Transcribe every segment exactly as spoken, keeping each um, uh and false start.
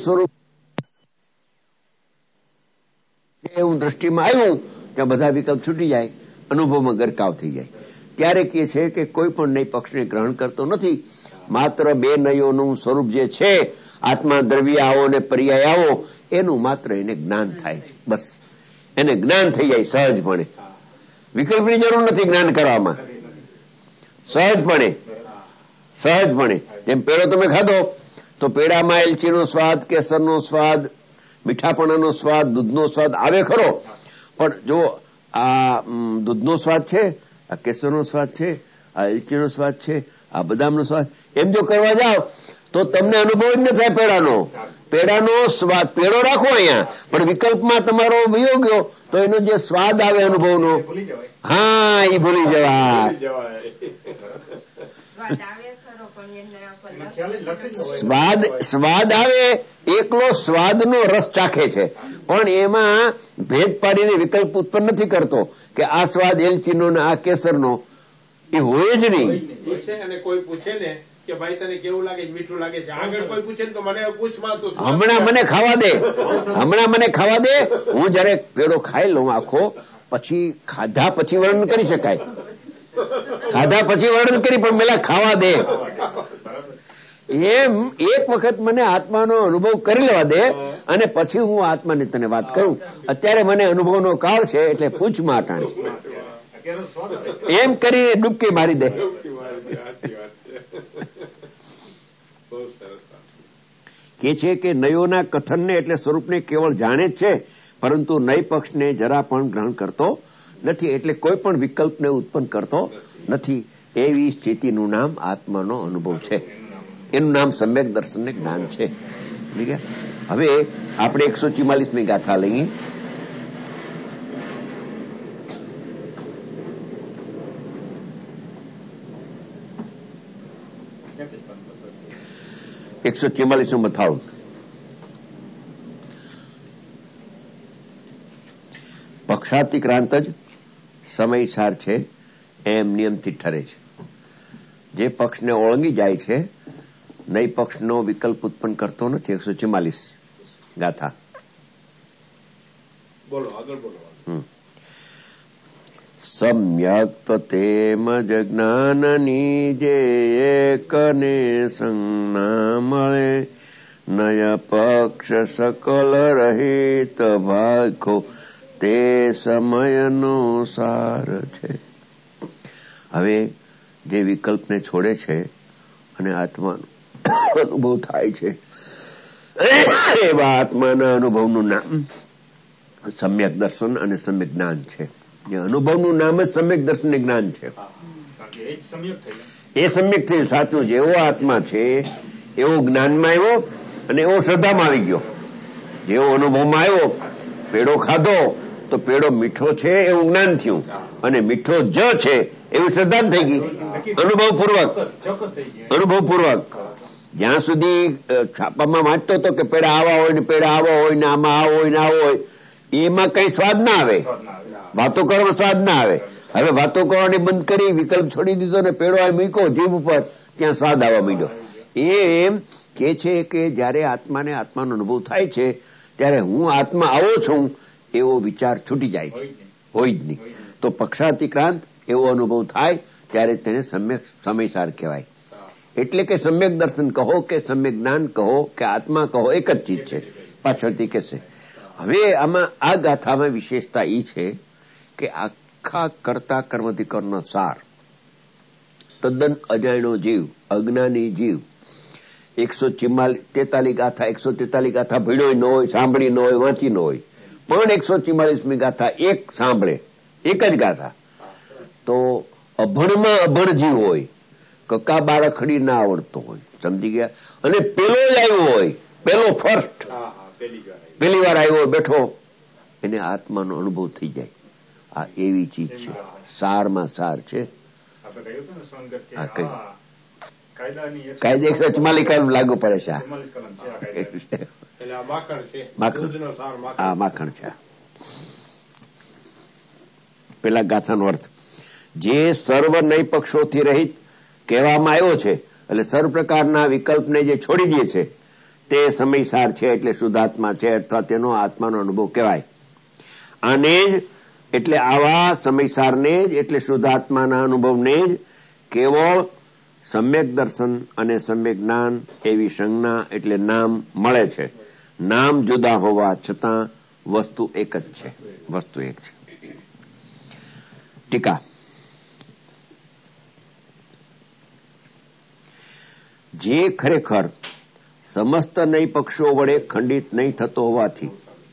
સ્વરૂપ એવું દ્રષ્ટિમાં આવ્યું ત્યાં બધા વિકલ્પ છૂટી જાય, અનુભવમાં ગરકાવ થઈ જાય. ત્યારે કહે છે કે કોઈ પણ નય પક્ષને ગ્રહણ કરતો નથી, માત્ર બે નયોનું સ્વરૂપ જે છે આત્મા, દ્રવ્ય આવો ને પર્યાય આવો, એનું માત્ર એને જ્ઞાન થાય છે. બસ એને જ્ઞાન થઈ જાય સહજપણે. વિકલ્પની જરૂર નથી જ્ઞાન કરવામાં, સહજપણે સહજપણે. જેમ પેડો તમે ખાધો તો પેડામાં એલચીનો સ્વાદ, કેસરનો સ્વાદ, મીઠાપણાનો સ્વાદ, દૂધનો સ્વાદ આવે ખરો, પણ જો આ દૂધનો સ્વાદ છે, આ કેસરનો સ્વાદ છે, આ એલચીનો સ્વાદ છે, આ બદામનો સ્વાદ, એમ જો કરવા જાઓ તો તમને અનુભવ જ ન થાય પેડાનો. પેડાનો સ્વાદ પેડો રાખો અહીંયા, પણ વિકલ્પમાં તમારો વયો ગયો તો એનો જે સ્વાદ આવે અનુભવનો, હા એ ભૂલી જવાય. સ્વાદ સ્વાદ આવે, એકલો સ્વાદનો રસ ચાખે છે, પણ એમાં ભેદ પાડીને વિકલ્પ ઉત્પન્ન નથી કરતો કે આ સ્વાદ એલચીનો ને આ કેસરનો, એ હોય જ નહીં. અને કોઈ પૂછે ને કે ભાઈ તને કેવું લાગે, મીઠું લાગે છે, આગળ કોઈ પૂછે ને તો મને પૂછમાં તો હમણાં મને ખાવા દે, હમણાં મને ખાવા દે. હું જયારે પેડો ખાઈ લઉં આખો, પછી ખાધા પછી વર્ણન કરી શકાય, ખાધા પછી વર્ણન કરી, પણ પેલા ખાવા દે. એમ એક વખત મને આત્માનો અનુભવ કરી લેવા દે અને પછી હું આત્માની તને વાત કરું. અત્યારે મને અનુભવનો કાળ છે એટલે પૂછમાં અટાણી, એમ કરીને ડૂબકી મારી દે. કે છે કે નયોના કથનને એટલે સ્વરૂપને કેવળ જાણે જ છે, પરંતુ નય પક્ષને જરા પણ ગ્રહણ કરતો નથી, એટલે કોઈ પણ વિકલ્પને ઉત્પન્ન કરતો નથી. એવી સ્થિતિનું નામ આત્માનો અનુભવ છે. એનું નામ સમ્યક દર્શન ને જ્ઞાન છે. હવે આપણે એકસો ચુમ્માલીસમી ગાથા લઈએ. એકસો ચુમ્માલીસ નું મથાળું. પક્ષાતિક્રાંત જ સમયસાર છે એમ નિયમથી ઠરે છે. જે પક્ષને ઓળંગી જાય છે નય પક્ષનો વિકલ્પ ઉત્પન્ન કરતો નથી. એકસો ચુમ્માલીસ ગાથા. બોલો આગળ બોલો. સમ્યક તેમ જ જ્ઞાનની જે એકને સંજ્ઞા મળે, નય પક્ષ સકલ રહિત ભાખો તે સમયનો સાર છે. હવે જે વિકલ્પને છોડે છે અને આત્માનો અનુભવ થાય છે એવા આત્માના અનુભવનું નામ સમ્યક દર્શન અને સમ્યક જ્ઞાન છે. અનુભવનું નામ જ સમ્યક દર્શન જ્ઞાન છે. એ સમ્યક થયું સાચું. જેવો આત્મા છે એવો જ્ઞાનમાં આવ્યો અને એવો શ્રદ્ધામાં આવી ગયો. જેવો અનુભવમાં આવ્યો, પેડો ખાધો તો પેડો મીઠો છે એવું જ્ઞાન થયું, અને મીઠો જ છે એવું શ્રદ્ધા થઈ ગઈ. અનુભવ પૂર્વક અનુભવ પૂર્વક જ્યાં સુધી છાપામાં વાંચતો હતો કે પેડા આવા હોય ને પેડા આવા હોય ને આમાં આવો હોય ને આવો હોય, એમાં કઈ સ્વાદ ના આવે, વાતો કરવાનો સ્વાદ ના આવે. હવે વાતો કરવાની બંધ કરી, વિકલ્પ છોડી દીધો ને પેડો આ મૂક્યો જીભ ઉપર, ત્યાં સ્વાદ આવવા માંડ્યો. એ એમ કે છે કે જયારે આત્માને આત્માનો અનુભવ થાય છે ત્યારે હું આત્મા આવો છું એવો વિચાર છૂટી જાય છે, હોય જ નહીં. તો પક્ષાતિક્રાંત એવો અનુભવ થાય ત્યારે તેને સમ્યક સમયસાર કહેવાય. એટલે કે સમ્યક દર્શન કહો કે સમ્યક જ્ઞાન કહો કે આત્મા કહો, એક જ ચીજ છે. પાછળથી કહેશે. હવે આમાં આ ગાથામાં વિશેષતા એ છે કે આખા કરતા કર્મધિકરણનો સાર તદ્દન અજાણ્યો જીવ, અજ્ઞાની જીવ, એકસો ચિમ્માલીસ તેતાલીસ ગાથા એકસો તેતાલીસ ગાથા ભીડ્યો ન હોય, સાંભળી ન હોય, વાંચી ન હોય, પણ એકસો ચિમ્માલીસમી ગાથા એક સાંભળે, એક જ ગાથા, તો અભણમાં અભણ જીવ હોય, કક્કા બારખડી ના આવડતો હોય, સમજી ગયા, અને પેલો જ આવ્યો હોય, પેલો ફર્સ્ટ પેલી વાર આવ્યો બેઠો, એને આત્માનો અનુભવ થઈ જાય. આ એવી ચીજ છે, સારમાં સાર છે. હા કઈ કાયદે એકસો ચુમ્માલીસ કલમ લાગુ પડે છે. હા માખણ છે. પેલા ગાથાનો અર્થ જે સર્વ નય પક્ષોથી રહિત કહેવામાં આવ્યો છે, એટલે સર્વ પ્રકારના વિકલ્પને જે છોડી દે છે તે સમયસાર છે એટલે શુદ્ધાત્મા છે અથવા તેનો આત્માનો અનુભવ કહેવાય. આને જ એટલે આવા સમયસારને જ એટલે શુદ્ધાત્માના અનુભવને જ કેવળ સમ્યક દર્શન અને સમ્યક જ્ઞાન એવી સંજ્ઞા એટલે નામ મળે છે. નામ જુદા હોવા છતાં વસ્તુ એક જ છે. વસ્તુ એક છે. ટીકા. જે ખરેખર સમસ્ત નય પક્ષો વડે ખંડિત નહીં થતો હોવાથી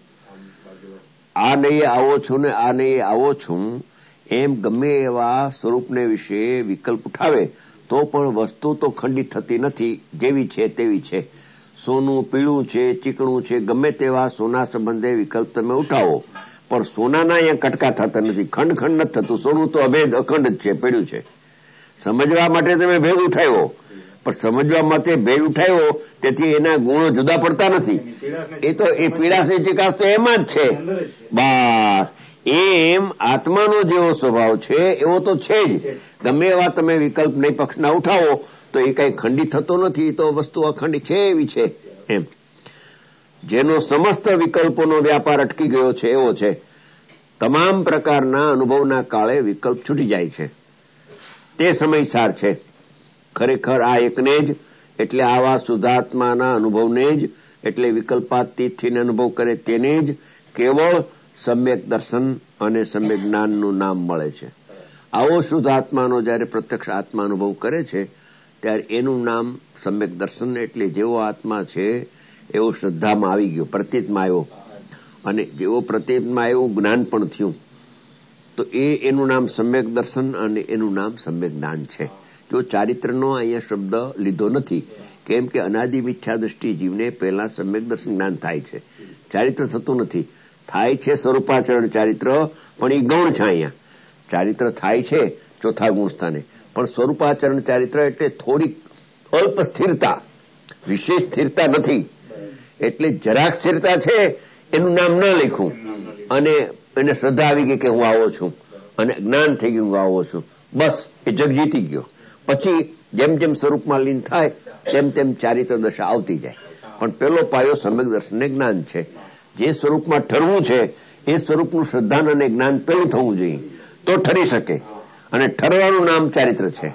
આ નયે આવો છું ને આ નયે આવો છું એમ ગમે એવા સ્વરૂપને વિશે વિકલ્પ ઉઠાવે તો પણ વસ્તુ તો ખંડિત થતી નથી. જેવી છે તેવી છે. સોનું પીળું છે, ચીકણું છે, ગમે તેવા સોના સંબંધે વિકલ્પ તમે ઉઠાવો પણ સોનાના અહીંયા કટકા થતા નથી. ખંડ ખંડ નથી થતું. સોનું તો અભેદ અખંડ જ છે, પીળું છે. સમજવા માટે તમે ભેદ ઉઠાવ્યો પણ સમજવા માટે ભેદ ઉઠાવ્યો તેથી એના ગુણો જુદા પડતા નથી. એ તો એ પીડાશની ચીકાશ તો એમાં જ છે. બસ એમ આત્માનો જેવો સ્વભાવ છે એવો તો છે જ. ગમે એવા તમે વિકલ્પ નહીં પક્ષના ઉઠાવો તો એ કઈ ખંડિત થતો નથી. તો વસ્તુ અખંડિત છે એવી છે. એમ જેનો સમસ્ત વિકલ્પોનો વ્યાપાર અટકી ગયો છે એવો છે. તમામ પ્રકારના અનુભવના કાળે વિકલ્પ છૂટી જાય છે. તે સમયસાર છે. ખરેખર આ એકને જ એટલે આવા શુદ્ધાત્માના અનુભવને જ એટલે વિકલ્પાતીતથી અનુભવ કરે તેને જ કેવળ સમ્યક દર્શન અને સમ્યક જ્ઞાનનું નામ મળે છે. આવો શુદ્ધ આત્માનો જયારે પ્રત્યક્ષ આત્મા અનુભવ કરે છે ત્યારે એનું નામ સમ્યક દર્શન એટલે જેવો આત્મા છે એવો શ્રદ્ધામાં આવી ગયો, પ્રતીતમાં આવ્યો અને જેવો પ્રતીતમાં આવ્યું જ્ઞાન પણ થયું તો એ એનું નામ સમ્યક દર્શન અને એનું નામ સમ્યક જ્ઞાન છે. જો ચારિત્રનો અહીંયા શબ્દ લીધો નથી કેમ કે અનાદિ મિથ્યા દ્રષ્ટિ જીવને પહેલા સમ્યક દર્શન જ્ઞાન થાય છે. ચારિત્ર થતું નથી. થાય છે સ્વરૂપાચરણ ચારિત્ર પણ એ ગૌણ છે. અહીંયા ચારિત્ર થાય છે ચોથા ગુણ સ્થાને પણ સ્વરૂપાચરણ ચારિત્ર એટલે થોડીક અલ્પ સ્થિરતા, વિશેષ સ્થિરતા નથી. એટલે જરાક સ્થિરતા છે એનું નામ ન લખ્યું અને એને શ્રદ્ધા આવી ગઈ કે હું આવો છું અને જ્ઞાન થઈ ગયું હું આવો છું. બસ એ જગ જીતી ગયો. પછી જેમ જેમ સ્વરૂપમાં લીન થાય તેમ તેમ ચારિત્ર દશા આવતી જાય. પણ પેલો પાયો સમ્યક દર્શન જ્ઞાન છે. જે સ્વરૂપમાં ઠરવું છે એ સ્વરૂપનું શ્રદ્ધાન અને જ્ઞાન પેલું થવું જોઈએ તો ઠરી શકે અને ઠરવાનું નામ ચારિત્ર છે.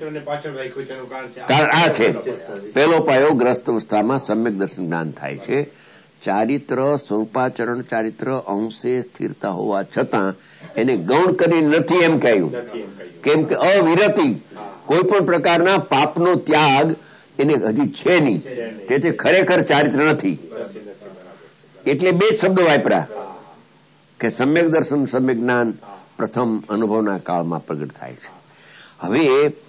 કારણ આ છે પેલો પાયો ગ્રસ્ત અવસ્થામાં સમ્યક દર્શન જ્ઞાન થાય છે. ચારિત્ર સ્વરૂપાચરણ ચારિત્ર અંશે સ્થિરતા હોવા છતાં એને ગૌણ કરી નથી એમ કહ્યું. કેમ કે અવિરતિ કોઈ પણ પ્રકારના પાપનો ત્યાગ એને હજી છે નહીં. તેથી ખરેખર ચારિત્ર નથી. એટલે બે શબ્દ વાપર્યા કે સમ્યક દર્શન સમ્યક જ્ઞાન પ્રથમ અનુભવના કાળમાં પ્રગટ થાય છે. હવે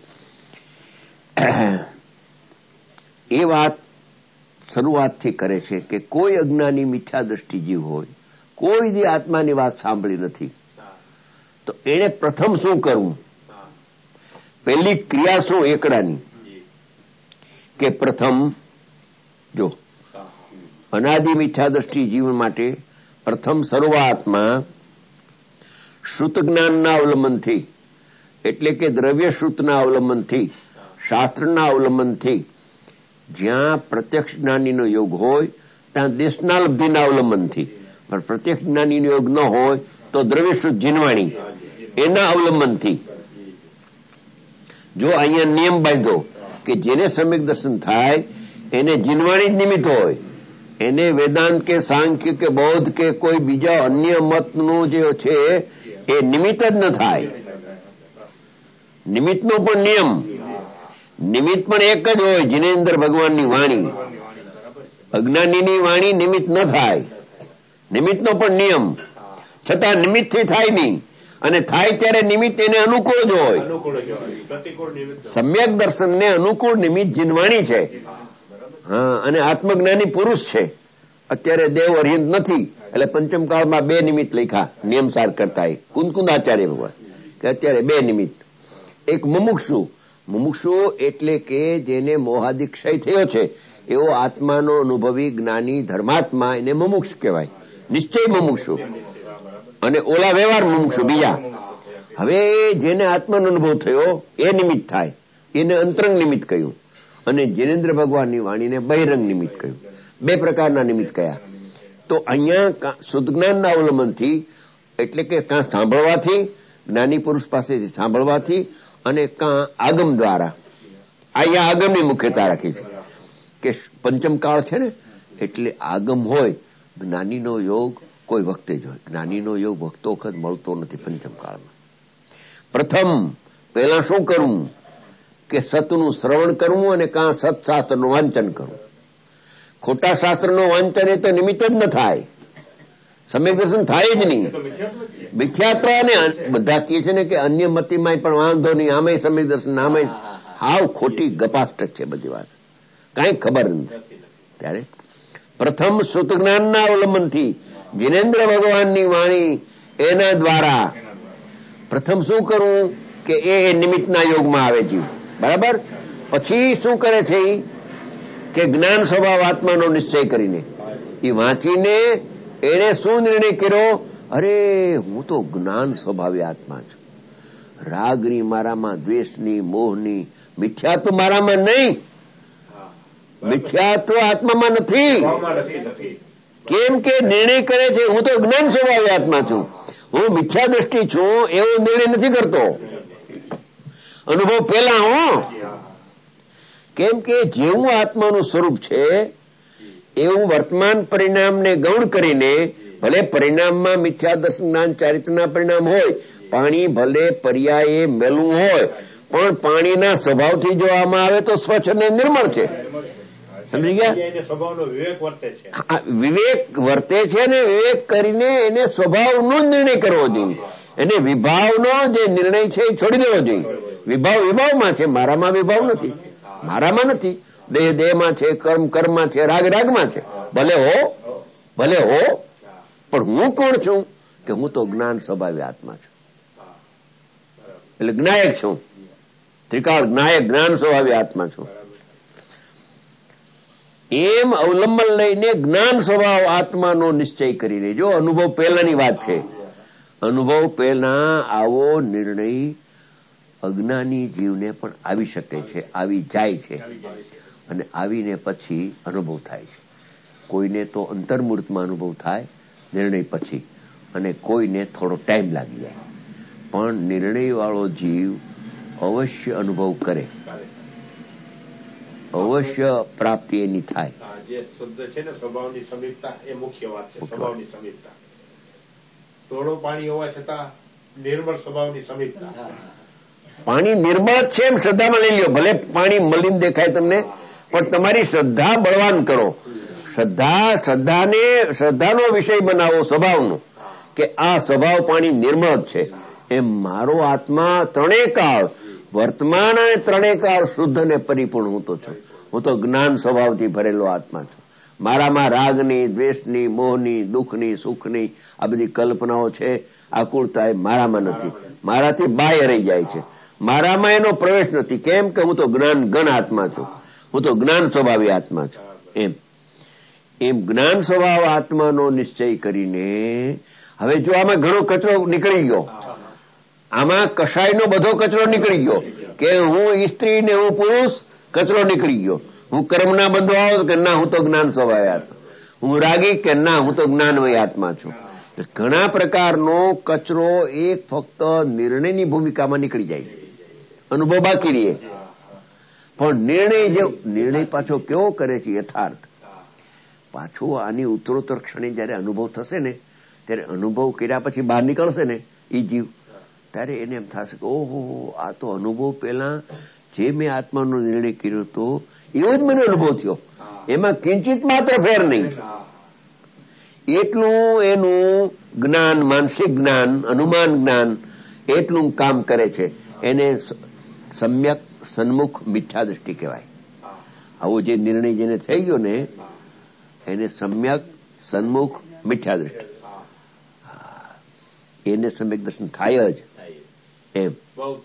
એ વાત શરૂઆતથી કરે છે કે કોઈ અજ્ઞાની મિથ્યા દ્રષ્ટિ જીવ હોય, કોઈ જે આત્માની વાત સાંભળી નથી તો એને પ્રથમ શું કરવું? પહેલી ક્રિયા શું એકડાની કે પ્રથમ જો અનાદિ મિથ્યા દ્રષ્ટિ જીવન માટે પ્રથમ શરૂઆતમાં શ્રુત જ્ઞાનના અવલંબનથી એટલે કે દ્રવ્ય શ્રુતના અવલંબનથી શાસ્ત્રના અવલંબનથી જ્યાં પ્રત્યક્ષ જ્ઞાનીનો યોગ હોય ત્યાં દેશના લબ્ધિના અવલંબનથી, પણ પ્રત્યક્ષ જ્ઞાનીનો યોગ ન હોય તો દ્રવ્ય શ્રુત જીનવાણી એના અવલંબનથી જો અહીંયા નિયમ બાંધો કે જેને સમ્યક દર્શન થાય એને જીનવાણી જ નિમિત્ત હોય, એને વેદાંત કે સાંખ્ય કે બૌદ્ધ કે કોઈ બીજા અન્ય મતનું જે છે એ નિમિત્ત જ ન થાય. નિમિત્તનો પણ નિયમ, નિમિત્ત પણ એક જ હોય જીનેન્દ્ર ભગવાનની વાણી. અજ્ઞાનીની વાણી નિમિત્ત ન થાય. નિમિત્તનો પણ નિયમ, છતાં નિમિત્તથી થાય નહીં અને થાય ત્યારે નિમિત્ત એને અનુકૂળ જ હોય. સમ્યક દર્શનને અનુકૂળ નિમિત્ત જીનવાણી છે. હા, અને આત્મજ્ઞાની પુરુષ છે. અત્યારે દેવ અરિહંત નથી એટલે પંચમ કાળમાં બે નિમિત્ત લખ્યા નિયમસાર કરતા કુંદકુંદ આચાર્ય ભગવાન કે અત્યારે બે નિમિત્ત. એક મુમુક્ષુ, મુમુક્ષુ એટલે કે જેને મોહાદિ ક્ષય થયો છે એવો આત્માનો અનુભવી જ્ઞાની ધર્માત્મા એને મુમુક્ષ કહેવાય, નિશ્ચય મુમુક્ષુ. અને ઓલા વ્યવહાર મુમુક્ષુ બીજા. હવે જેને આત્માનો અનુભવ થયો એ નિમિત્ત થાય એને અંતરંગ નિમિત્ત કહ્યું અને જીનેન્દ્ર ભગવાનની વાણીને બહિરંગ નિમિત્ત કહ્યું. બે પ્રકારના નિમિત્ત કયા. તો અહીંયા શુદ્ધ જ્ઞાનના અવલંબનથી એટલે કે કાં સાંભળવાથી, જ્ઞાની પુરુષ પાસેથી સાંભળવાથી, અને કાં આગમ દ્વારા. અહીંયા આગમની મુખ્યતા રાખી છે કે પંચમ કાળ છે ને, એટલે આગમ હોય. જ્ઞાનીનો યોગ કોઈ વખતે જ હોય. જ્ઞાનીનો યોગ વખતો વખત મળતો નથી પંચમ કાળમાં. પ્રથમ પહેલા શું કરવું કે સતનું શ્રવણ કરવું અને કાં સત્શાસ્ત્રનું વાંચન કરવું. ખોટા શાસ્ત્રનું વાંચન એ તો નિમિત્ત જ ન થાય, સમ્યક દર્શન થાય જ નહીં. મિથ્યાત્વ ને બધા કહે છે ને કે અન્ય મતિમાં પણ વાંધો નહીં, આમે સમ્યક દર્શન, આમે હાવ ખોટી ગપાષ્ટક છે બધી વાત, કાંઈ ખબર નથી. ત્યારે પ્રથમ શ્રુત જ્ઞાનના અવલંબનથી જીનેન્દ્ર ભગવાનની વાણી એના દ્વારા પ્રથમ શું કરવું કે એ નિમિત્તના યોગમાં આવે જીવ, બરાબર. પછી શું કરે છે કે જ્ઞાન સ્વભાવ આત્માનો નિશ્ચય કરીને એ વાંચીને એને શું નિર્ણય કર્યો, અરે હું તો જ્ઞાન સ્વભાવે આત્મા છું. રાગની મારામાં, દ્વેષની, મોહની, મિથ્યાત્વ મારામાં નહીં, મિથ્યાત્વ આત્મામાં નથી. કેમ કે નિર્ણય કરે છે હું તો જ્ઞાન સ્વભાવે આત્મા છું, હું મિથ્યા દ્રષ્ટિ છું એવો નિર્ણય નથી કરતો. અનુભવ પેલા હું, કેમ કે જેવું આત્માનું સ્વરૂપ છે એવું વર્તમાન પરિણામને ગૌણ કરીને, ભલે પરિણામમાં મિથ્યા દર્શન જ્ઞાન ચારિત્રના પરિણામ હોય, પાણી ભલે પર્યાયે મેલું હોય, પણ પાણીના સ્વભાવથી જો આમાં આવે તો સ્વચ્છ અને નિર્મળ છે. સમજી ગયા? વિવેક વર્તે છે ને વિવેક કરીને એને સ્વભાવનો જ નિર્ણય કરવો જોઈએ. એને વિભાવનો જે નિર્ણય છે એ છોડી દેવો જોઈએ. વિભાવ વિભાવમાં છે, મારામાં વિભાવ નથી, મારામાં નથી. દેહ દેહમાં છે, કર્મ કર્મમાં છે, રાગ રાગમાં છે. ભલે હો ભલે હો, પણ હું કોણ છું કે હું તો જ્ઞાન સ્વભાવે આત્મા છું, એટલે જ્ઞાયક છું. ત્રિકાળ જ્ઞાયક, જ્ઞાન સ્વભાવે આત્મા છું. એમ અવલંબન લઈને જ્ઞાન સ્વભાવ આત્માનો નિશ્ચય કરીને, જો અનુભવ પહેલાની વાત છે, અનુભવ પહેલા આવો નિર્ણય અજ્ઞાની જીવને પણ આવી શકે છે, આવી જાય છે, અને આવીને પછી અનુભવ થાય છે. કોઈને તો અંતર્મૂર્તમાં અનુભવ થાય નિર્ણય પછી, અને કોઈને થોડો ટાઈમ લાગી જાય, પણ નિર્ણય વાળો જીવ અવશ્ય અનુભવ કરે, અવશ્ય પ્રાપ્તિ એની થાય. જે શુદ્ધ છે ને સ્વભાવની સમીપતા, એ મુખ્ય વાત છે. સ્વભાવની સમીપતા, થોડું પાણી હોવા છતાં નિર્મળ સ્વભાવની સમીપતા. પાણી નિર્મળ છે એમ શ્રદ્ધામાં લઈ લો, ભલે પાણી મલિન દેખાય તમને, પણ તમારી શ્રદ્ધા બળવાન કરો. શ્રદ્ધા શ્રદ્ધાને શ્રદ્ધાનો વિષય બનાવો સ્વભાવનો, કે આ સ્વભાવ પાણી નિર્મળ જ છે. એમ મારો આત્મા ત્રણેય કાળ, વર્તમાન અને ત્રણેય કાળ શુદ્ધ અને પરિપૂર્ણ હું તો છું. હું તો જ્ઞાન સ્વભાવથી ભરેલો આત્મા છું. મારામાં રાગની, દ્વેષની, મોહની, દુઃખની, સુખની આ બધી કલ્પનાઓ છે, આકુળતા એ મારામાં નથી, મારાથી બાહ્ય રહી જાય છે. મારામાં એનો પ્રવેશ નથી. કેમ કે હું તો જ્ઞાન ગણ આત્મા છું, હું તો જ્ઞાન સ્વભાવી આત્મા છું. એમ એમ જ્ઞાન સ્વભાવ આત્માનો નિશ્ચય કરીને, હવે જો આમાં ઘણો કચરો નીકળી ગયો, આમાં કષાયનો બધો કચરો નીકળી ગયો, કે હું સ્ત્રી ને હું પુરુષ, કચરો નીકળી ગયો. હું કર્મના બંધો આવો કે ના હું તો જ્ઞાન સ્વભાવે આત્મા, હું રાગી કે ના હું તો જ્ઞાનમય આત્મા છું. ઘણા પ્રકારનો કચરો એક ફક્ત નિર્ણયની ભૂમિકામાં નીકળી જાય છે, અનુભવ બાકી રહે. પણ નિર્ણય જે નિર્ણય પાછો કેવો કરે છે યથાર્થ, પાછો આની ઉત્તરોત્તર ક્ષણે જયારે અનુભવ થશે ને, ત્યારે અનુભવ કર્યા પછી બહાર નીકળશે ને એ જીવ, ત્યારે એને એમ થશે કે ઓહો આ તો અનુભવ પહેલા જે મેં આત્માનો નિર્ણય કર્યો હતો એવો જ મને અનુભવ થયો, એમાં કિંચિત માત્ર ફેર નહીં. એટલું એનું જ્ઞાન, માનસિક જ્ઞાન, અનુમાન જ્ઞાન એટલું કામ કરે છે. એને સમ્યક સન્મુખ મિથ્યા દ્રષ્ટિ કહેવાય. આવો જે નિર્ણય જેને થઈ ગયો ને એને સમ્યક સન્મુખ મિથ્યા દ્રષ્ટિ, એને સમ્યક દર્શન થાય જ. એમ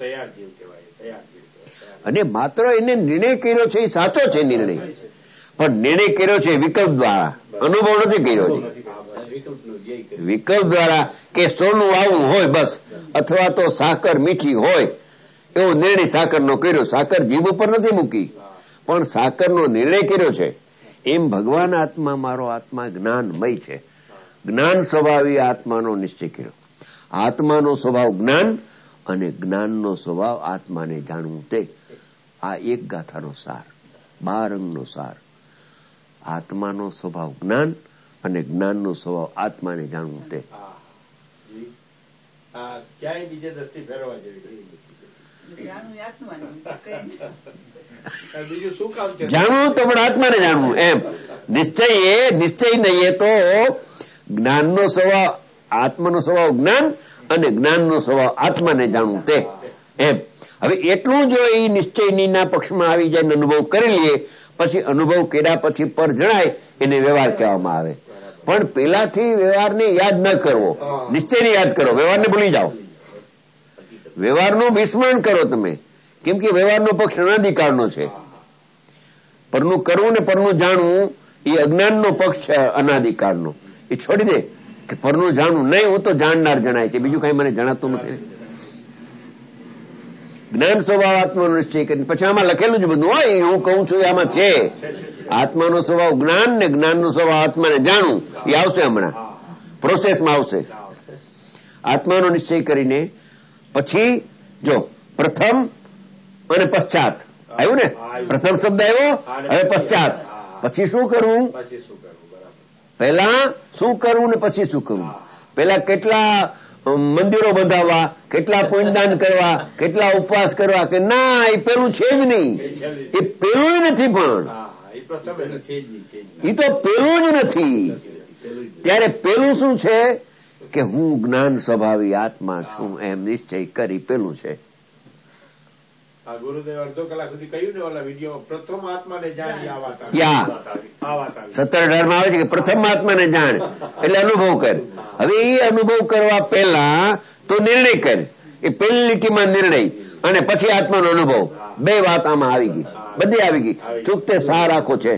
અને માત્ર એને નિર્ણય કર્યો છે એ સાચો છે નિર્ણય, પણ નિર્ણય કર્યો છે વિકલ્પ દ્વારા, અનુભવ નથી કર્યો છે. વિકલ્પ દ્વારા કે સોનું આવું હોય બસ, અથવા તો સાકર મીઠી હોય એવો નિર્ણય સાકરનો કર્યો. સાકર જીભ ઉપર નથી મૂકી, પણ સાકરનો નિર્ણય કર્યો છે. એમ ભગવાન આત્મા મારો આત્મા જ્ઞાનમય છે. જ્ઞાન સ્વભાવી આત્માનો નિશ્ચય કર્યો. આત્માનો સ્વભાવ જ્ઞાન અને જ્ઞાનનો સ્વભાવ આત્માને જાણવું તે આ એક ગાથાનો સાર, બાર અંગનો સાર. આત્માનો સ્વભાવ જ્ઞાન અને જ્ઞાનનો સ્વભાવ આત્માને જાણવું તે. ક્યાંય બીજે દ્રષ્ટિ ફેરવા જેવી બીજું શું કામ છે? જાણવું તો પણ આત્માને જાણવું એમ. નિશ્ચય એ નિશ્ચય નહીં તો જ્ઞાનનો સ્વભાવ આત્માનો સ્વભાવ જ્ઞાન અને જ્ઞાનનો સ્વભાવ આત્માને જાણવું તે એમ. હવે એટલું જો એ નિશ્ચયની પક્ષમાં આવી જાય, અનુભવ કરી લઈએ, પછી અનુભવ કર્યા પછી પર જણાય એને વ્યવહાર કહેવામાં આવે. પણ પેલાથી વ્યવહારને યાદ ન કરવો, નિશ્ચયને યાદ કરો, વ્યવહારને ભૂલી જાઓ. વ્યવહારનું વિસ્મરણ કરો તમે, કેમ કે વ્યવહારનો પક્ષ અનાદિકાળનો છે. પરનું કરવું ને પરનું જાણવું એ અજ્ઞાનનો પક્ષ છે, અનાદિકાળનો. એ છોડી દે કે પરનું જાણવું નહીં, હું તો જાણનાર જણાય છે, બીજું કઈ મને જણાતું નથી. જ્ઞાન સ્વભાવ આત્માનો નિશ્ચય કરીને પછી આમાં લખેલું જ બધું હોય, હું કહું છું આમાં છે. આત્માનો સ્વભાવ જ્ઞાન ને જ્ઞાનનો સ્વભાવ આત્માને જાણવું એ આવશે, હમણાં પ્રોસેસમાં આવશે. આત્માનો નિશ્ચય કરીને પછી જો પ્રથમ અને પશ્ચાત આવ્યું ને, પ્રથમ શબ્દ આવ્યો, હવે પશ્ચાત. પછી શું કરવું, પહેલા શું કરવું ને પછી શું કરવું. પહેલા કેટલા મંદિરો બંધાવવા, કેટલા પુણ્યદાન કરવા, કેટલા ઉપવાસ કરવા, કે ના એ પેલું છે જ નહીં, એ પેલું નથી. પણ એ તો પેલું જ નથી. ત્યારે પેલું શું છે કે હું જ્ઞાન સ્વભાવી આત્મા છું એમ નિશ્ચય કરી પેલું છે. ગુરુદેવ અડધો કલાક સુધી કહ્યું ને ઓલા વિડીયો, પ્રથમ આત્માને જાણી આ વાત સત્તર અઢાર માં આવે છે કે પ્રથમ આત્માને જાણ એટલે અનુભવ કર. હવે એ અનુભવ કરવા પહેલા તો નિર્ણય કર, એ પહેલી લીટીમાં નિર્ણય અને પછી આત્માનો અનુભવ, બે વાત આમાં આવી ગઈ, બધી આવી ગઈ. ચૂકતે સાર આખો છે.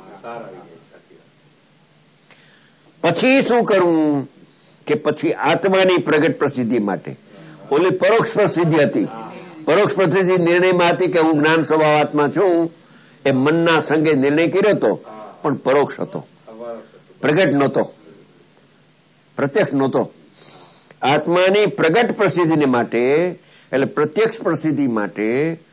પછી શું કરવું કે પછી આત્માની પ્રગટ પ્રસિદ્ધિ માટે ઓલી પરોક્ષ પ્રસિદ્ધિ હતી. પરોક્ષ પ્રસિદ્ધિ નિર્ણયમાં હતી કે હું જ્ઞાન સ્વભાવ આત્મા છું, એ મનના સંગે નિર્ણય કર્યો હતો, પણ પરોક્ષ હતો, પ્રગટ નહોતો, પ્રત્યક્ષ નહોતો. આત્માની પ્રગટ પ્રસિદ્ધિને માટે એટલે પ્રત્યક્ષ પ્રસિદ્ધિ માટે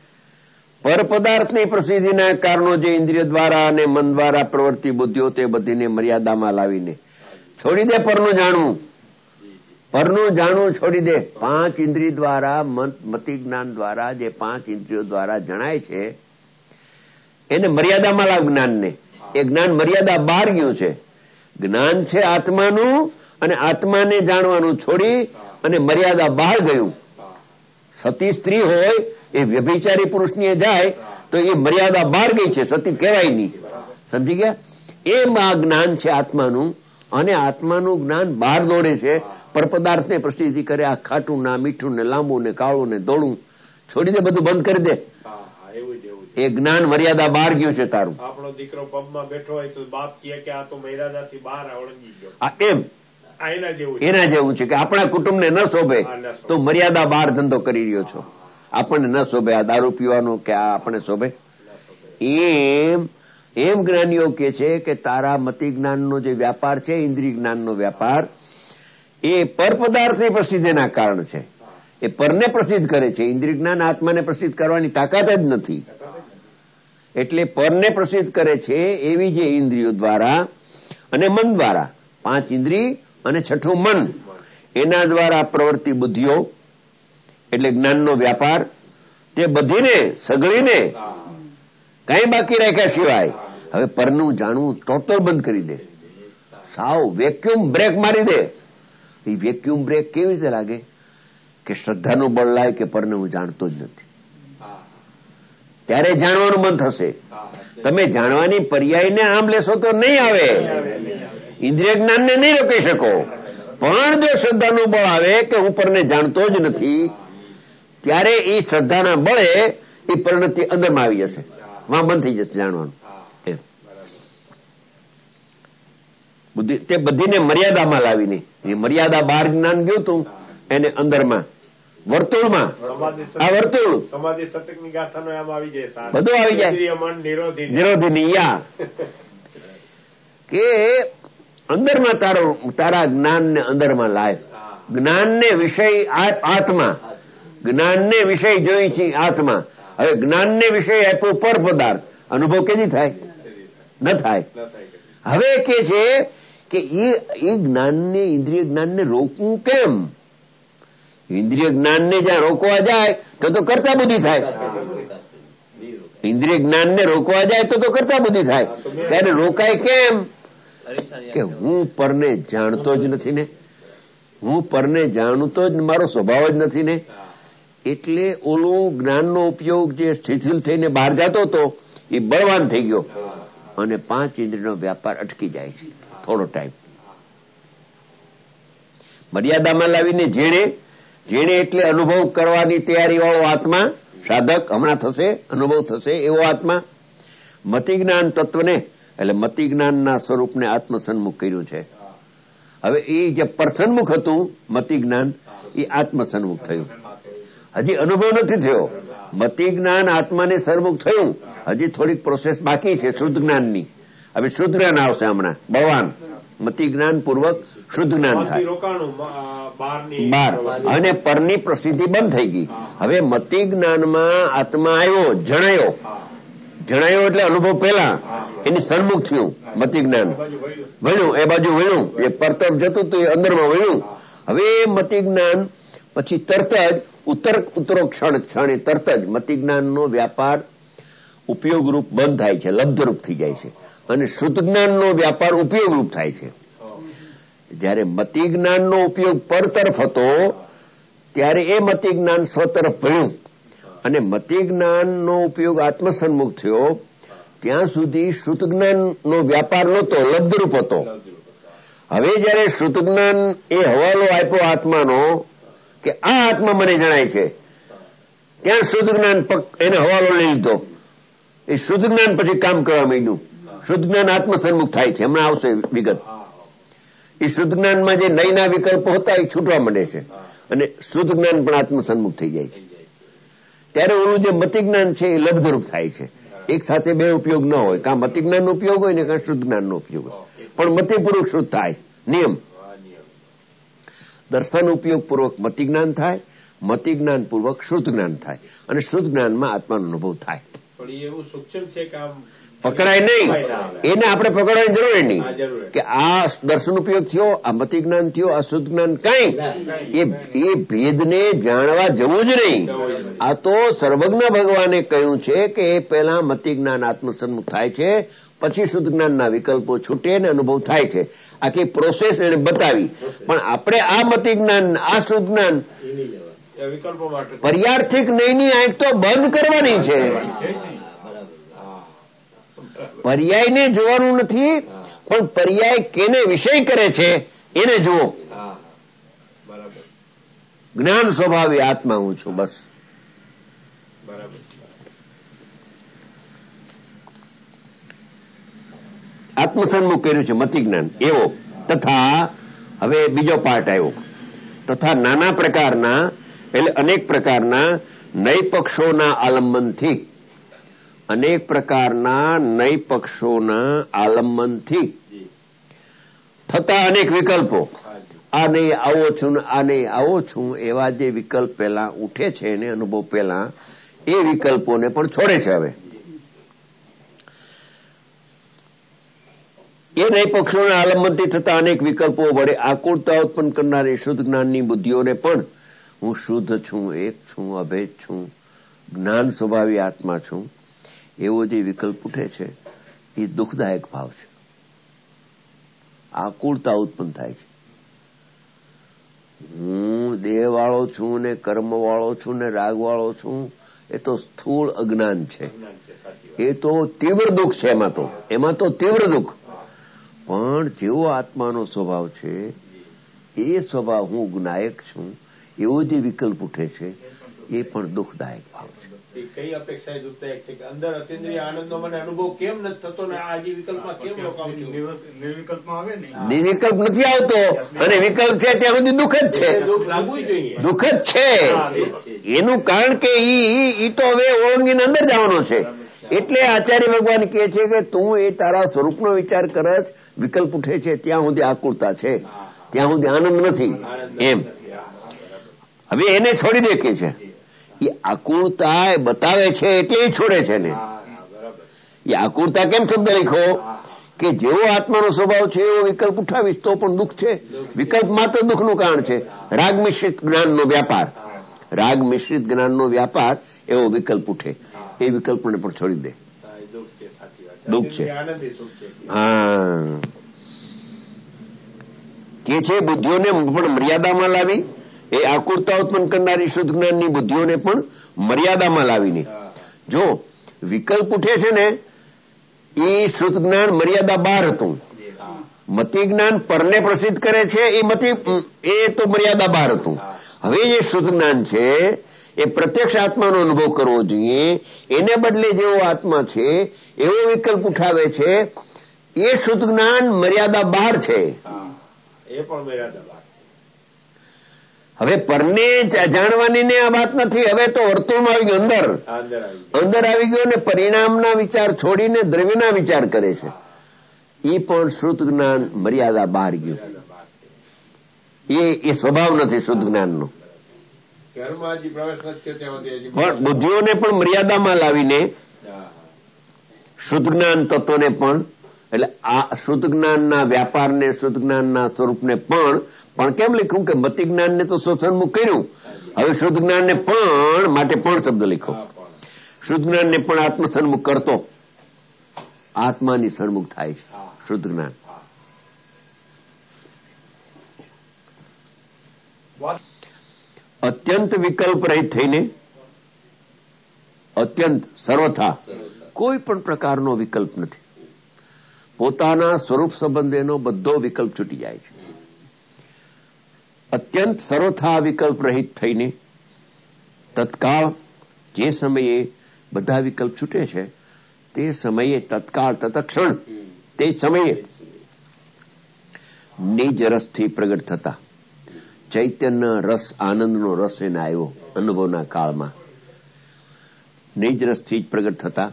પર પદાર્થની પ્રસિદ્ધિના કારણો જે ઇન્દ્રિય દ્વારા અને મન દ્વારા પ્રવૃત્તિ બુદ્ધિઓ તે બધીને મર્યાદામાં લાવીને છોડી દે. પરનું જાણવું, પરનું જાણવું છોડી દે. પાંચ ઇન્દ્રિય દ્વારા, મતિ જ્ઞાન દ્વારા જે પાંચ ઇન્દ્રિયો દ્વારા જણાય છે એને મર્યાદામાં લાવ. જ્ઞાનને એ જ્ઞાન મર્યાદા બહાર ગયું છે. જ્ઞાન છે આત્માનું અને આત્માને જાણવાનું છોડી અને મર્યાદા બહાર ગયું. સતી સ્ત્રી હોય એ વ્યભિચારી પુરુષની જાય તો એ મર્યાદા બહાર ગઈ છે, સતી કહેવાય નહીં. સમજી ગયા? એમ આ જ્ઞાન છે આત્માનું, અને આત્માનું જ્ઞાન બહાર દોડે છે, પર પદાર્થને પ્રસિદ્ધિ કરે. આ ખાટું ના મીઠું ને લાંબુ ને કાળું ને ધોળું છોડી દે, બધું બંધ કરી દે. એ જ્ઞાન મર્યાદા બહાર ગયું છે તારું. આપણો દીકરો પબમાં બેઠો હોય તો બાપ કહે કે આ તો મર્યાદાથી બહાર ઓળંગી ગયો. આ એમ એના જેવું છે કે આપણા કુટુંબને ન શોભે તો મર્યાદા બહાર ધંધો કરી રહ્યો છો. આપણને ન શોભે આ દારૂ પીવાનું કે આ આપણને શોભે. એમ એમ જ્ઞાનીઓ કે છે કે તારા મતિ જ્ઞાનનો જે વ્યાપાર છે, ઇન્દ્રિય જ્ઞાનનો વ્યાપાર, એ પર પદાર્થની પ્રસિદ્ધિના કારણ છે. એ પરને પ્રસિદ્ધ કરે છે. ઇન્દ્રિય જ્ઞાન આત્માને પ્રસિદ્ધ કરવાની તાકાત જ નથી. એટલે પરને પ્રસિદ્ધ કરે છે એવી જે ઇન્દ્રિયો દ્વારા અને મન દ્વારા, પાંચ ઇન્દ્રિય અને છઠ્ઠું મન, એના દ્વારા પ્રવૃત્તિ બુદ્ધિઓ એટલે જ્ઞાનનો વ્યાપાર, તે બધીને સગળીને કઈ બાકી રાખ્યા સિવાય હવે પરનું જાણવું ટોટલ બંધ કરી દે. સાવ વેક્યુમ બ્રેક મારી દે. એ વેક્યુમ બ્રેક કેવી રીતે લાગે કે શ્રદ્ધાનું બળ લાય કે પરને હું જાણતો જ નથી, ત્યારે જાણવાનું મન થશે. તમે જાણવાની પર્યાયને આમ લેશો તો નહીં આવે. ઇન્દ્રિય જ્ઞાનને નહીં રોકી શકો. પણ જો શ્રદ્ધાનું બળ આવે કે હું પરને જાણતો જ નથી, ત્યારે એ શ્રદ્ધાના બળે એ પરિણતિ અંદરમાં આવી જશે, વાં બંધ થઈ જશે જાણવાનું. બુદ્ધિ તે બધીને મર્યાદામાં લાવીને, એ મર્યાદા બહાર જ્ઞાન ગયું તું એને અંદરમાં વર્તુળમાં, આ વર્તુળ સમાધિ સતકની ગાથાનો એમ આવી જાય, બધું આવી જાય. નિરોધી નિયા કે અંદરમાં તારો તારા જ્ઞાનને અંદરમાં લાય. જ્ઞાનને વિષય આત્મા, જ્ઞાનને વિષય જોઈ છે આત્મા. હવે જ્ઞાનને વિષય આપ્યો પર પદાર્થ, અનુભવ કેદી થાય? ન થાય. હવે કે છે કે એ જ્ઞાનને, ઇન્દ્રિય જ્ઞાનને રોકવું કેમ? ઇન્દ્રિય જ્ઞાનને જ્યાં રોકવા જાય તો તો કરતા બુદ્ધિ થાય. ઇન્દ્રિય જ્ઞાનને રોકવા જાય તો તો કરતા બુદ્ધિ થાય. ત્યારે રોકાય કેમ? કે હું પરને જાણતો જ નથી ને, હું પરને જાણતો જ મારો સ્વભાવ જ નથી ને. એટલે ઓલું જ્ઞાનનો ઉપયોગ જે શિથિલ થઈને બહાર જતો હતો એ બળવાન થઈ ગયો અને પાંચ ઇન્દ્રિયનો વ્યાપાર અટકી જાય છે થોડો ટાઈમ. મર્યાદામાં લાવીને જેણે જેણે એટલે અનુભવ કરવાની તૈયારી વાળો આત્મા, સાધક હમણાં થશે, અનુભવ થશે એવો આત્મા મતિ જ્ઞાન તત્વને એટલે મતિ જ્ઞાનના સ્વરૂપને આત્મસન્મુખ કર્યું છે. હવે એ જે પરસન્મુખ હતું મતિ જ્ઞાન એ આત્મસન્મુખ થયું. હજી અનુભવ નથી થયો. મતિ જ્ઞાન આત્માને સન્મુખ થયું, હજી થોડીક પ્રોસેસ બાકી છે શુદ્ધ જ્ઞાનની. હવે શુદ્ધ જ્ઞાન આવશે હમણાં, બળવાન મતિ જ્ઞાન પૂર્વક શુદ્ધ જ્ઞાન થાય બાર, અને પરની પ્રસિદ્ધિ બંધ થઈ ગઈ. હવે મતિ જ્ઞાનમાં આત્મા આવ્યો, જણાયો. જણાયો એટલે અનુભવ પહેલા એની સન્મુખ થયું મતિ જ્ઞાન, વળ્યું એ બાજુ, વળ્યું એ પર તરફ જતું હતું, એ અંદરમાં વળ્યું. હવે મતિ જ્ઞાન પછી તરત જ ઉત્તર ઉત્તરો ક્ષણ ક્ષણે તરત જ મતિ જ્ઞાનનો વ્યાપાર ઉપયોગરૂપ બંધ થાય છે, લબ્ધરૂપ થઈ જાય છે, અને શુદ્ધ જ્ઞાનનો વ્યાપાર ઉપયોગરૂપ થાય છે. જયારે મતિ જ્ઞાનનો ઉપયોગ પર તરફ હતો ત્યારે એ મતિ જ્ઞાન સ્વ તરફ વળ્યું, અને મતિ જ્ઞાનનો ઉપયોગ આત્મસન્મુખ થયો ત્યાં સુધી શુદ્ધ જ્ઞાનનો વ્યાપાર નહોતો, લબ્ધરૂપ હતો. હવે જયારે શુદ્ધ જ્ઞાન એ હવાલો આપ્યો આત્માનો કે આ આત્મા મને જણાય છે, ત્યાં શુદ્ધ જ્ઞાન એને હવાલો લઈ લીધો. એ શુદ્ધ જ્ઞાન પછી કામ કરવા માંડ્યું. શુદ્ધ જ્ઞાન આત્મસન્મુખ થાય છે, હમણાં આવશે વિગત. એ શુદ્ધ જ્ઞાનમાં જે નયના વિકલ્પો હતા એ છૂટવા માંડે છે, અને શુદ્ધ જ્ઞાન પણ આત્મસન્મુખ થઈ જાય છે. ત્યારે ઓલું જે મતિ જ્ઞાન છે એ લબ્ધરૂપ થાય છે. એક સાથે બે ઉપયોગ ન હોય, કાં મતિ જ્ઞાનનો ઉપયોગ હોય ને કાં શુદ્ધ જ્ઞાનનો ઉપયોગ હોય, પણ મતિપૂર્વક શુદ્ધ થાય. નિયમ દર્શન ઉપયોગ પૂર્વક મતિ જ્ઞાન થાય, મતિ જ્ઞાન પૂર્વક શુદ્ધ જ્ઞાન થાય, અને શુદ્ધ જ્ઞાનમાં આત્માનો અનુભવ થાય. પકડાય નહીં, એને આપણે પકડવાની જરૂર નહીં કે આ દર્શન ઉપયોગ થયો, આ મતિ જ્ઞાન થયો, આ શુદ્ધ જ્ઞાન કઈ એ ભેદને જાણવા જવું જ નહીં. આ તો સર્વજ્ઞ ભગવાને કહ્યું છે કે એ પહેલા મતિ જ્ઞાન આત્મસન્મુખ થાય છે, પછી શુદ્ધ જ્ઞાનના વિકલ્પો છૂટે ને અનુભવ થાય છે. આખી પ્રોસેસ એને બતાવી. પણ આપણે આ મતિ જ્ઞાન, આ શુદ્ધ જ્ઞાન પર્યાર્થિક નહીંની આંખ તો બંધ કરવાની છે. પર્યાયને જોવાનું નથી, પણ પર્યાય કેને વિષય કરે છે એને જુઓ. જ્ઞાન સ્વભાવી આત્મા હું છું, બસ. આત્મસન્મુખ કર્યું છે મતિ જ્ઞાન એવો. તથા હવે બીજો પાર્ટ આવ્યો, તથા નાના પ્રકારના એટલે અનેક પ્રકારના નય પક્ષોના આલંબનથી, અનેક પ્રકારના નય પક્ષોના આલંબનથી થતા અનેક વિકલ્પો, આ નહીં આવો છું ને આ નહીં આવો છું, એવા જે વિકલ્પ પહેલા ઉઠે છે એને અનુભવ પહેલા, એ વિકલ્પોને પણ છોડે છે. હવે એ નય પક્ષોના આલંબનથી થતા અનેક વિકલ્પો વડે આકુળતા ઉત્પન્ન કરનારી શુદ્ધ જ્ઞાનની બુદ્ધિઓને પણ હું શુદ્ધ છું, એક છું, અભેદ છું, જ્ઞાન સ્વભાવી આત્મા છું, એવો જે વિકલ્પ ઉઠે છે એ દુઃખદાયક ભાવ છે. આકુળતા ઉત્પન્ન થાય છે. હું દેહ વાળો છું ને કર્મ વાળો છું ને રાગ વાળો છું, એ તો સ્થૂળ અજ્ઞાન છે. એ તો તીવ્ર દુઃખ છે. એમાં તો એમાં તો તીવ્ર દુઃખ. પણ જેવો આત્માનો સ્વભાવ છે એ સ્વભાવ હું જ્ઞાયક છું, એવો જે વિકલ્પ ઉઠે છે એ પણ દુઃખદાયક ભાવ છે. કઈ અપેક્ષા દુઃખદાયક છે કે અંદર અતિન્દ્રિય આનંદનો મને અનુભવ કેમ નથી થતો ને આ જે વિકલ્પમાં કેમ રોકાવું છું? નિર્વિકલ્પમાં આવે ને, નિર્વિકલ્પ નથી આવતો, અને વિકલ્પ છે ત્યાં સુધી દુઃખ જ છે. દુઃખ જ છે. એનું કારણ કે ઈ ઈ તો હવે ઓળંગીને અંદર જવાનો છે. એટલે આચાર્ય ભગવાન કહે છે કે તું એ તારા સ્વરૂપનો વિચાર કરજ, વિકલ્પ ઉઠે છે ત્યાં સુધી આકુળતા છે, ત્યાં સુધી આનંદ નથી એમ. હવે એને છોડી દે કે છે એ આકુળતા બતાવે છે એટલે એ છોડે છે ને. એ આકુળતા કેમ શબ્દ લખો કે જેવો આત્માનો સ્વભાવ છે એવો વિકલ્પ ઉઠાવીશ તો પણ દુઃખ છે. વિકલ્પ માત્ર દુઃખનું કારણ છે. રાગ મિશ્રિત જ્ઞાનનો વ્યાપાર, રાગ મિશ્રિત જ્ઞાનનો વ્યાપાર એવો વિકલ્પ ઉઠે, એ વિકલ્પને પણ છોડી દે. દુઃખ છે. હા, કે છે બુદ્ધિઓને પણ મર્યાદામાં લાવી, એ આકુળતા ઉત્પન્ન કરનારી શુદ્ધ જ્ઞાનની બુદ્ધિઓને પણ મર્યાદામાં લાવીને. જો વિકલ્પ ઉઠે છે ને એ શુદ્ધ જ્ઞાન મર્યાદા બહાર હતું. મતિ જ્ઞાન પરને પ્રસિદ્ધ કરે છે એ મતિ એ તો મર્યાદા બહાર હતું. હવે જે શુદ્ધ જ્ઞાન છે એ પ્રત્યક્ષ આત્માનો અનુભવ કરવો જોઈએ, એને બદલે જેવો આત્મા છે એવો વિકલ્પ ઉઠાવે છે, એ શુદ્ધ જ્ઞાન મર્યાદા બહાર છે. હવે પરને જાણવાની ને આ વાત નથી. હવે તો વર્તુળમાં આવી ગયો, અંદર અંદર આવી ગયો ને પરિણામના વિચાર છોડીને દ્રવ્યના વિચાર કરે છે. એ પણ શુદ્ધ જ્ઞાન મર્યાદા બહાર ગયું. એ એ સ્વભાવ નથી શુદ્ધ જ્ઞાનનો. પણ બુદ્ધિઓને પણ મર્યાદામાં લાવીને શુદ્ધ જ્ઞાન તત્વને પણ, એટલે આ શુદ્ધ જ્ઞાનના વ્યાપારને, શુદ્ધ જ્ઞાનના સ્વરૂપને પણ પણ કેમ લખ્યું કે મતિ જ્ઞાનને તો સ્વસન્મુખ કર્યું, હવે શુદ્ધ જ્ઞાનને પણ માટે પણ શબ્દ લખો. શુદ્ધ જ્ઞાનને પણ આત્મસન્મુખ કરતો, આત્માની સન્મુખ થાય છે શુદ્ધ જ્ઞાન. અત્યંત વિકલ્પ રહિત થઈને, અત્યંત સર્વથા કોઈ પણ પ્રકારનો વિકલ્પ નથી. પોતાના સ્વરૂપ સંબંધેનો બધો વિકલ્પ છૂટી જાય છે. અત્યંત સર્વથા વિકલ્પ રહિત થઈને તત્કાળ જે સમયે બધા વિકલ્પ છૂટે છે તે સમયે તત્કાળ તત્ક્ષણ તે સમયે નિજ રસથી પ્રગટ થતા ચૈતન્ય રસ, આનંદનો રસ એને આવ્યો અનુભવના કાળમાં. નિજ રસથી જ પ્રગટ થતા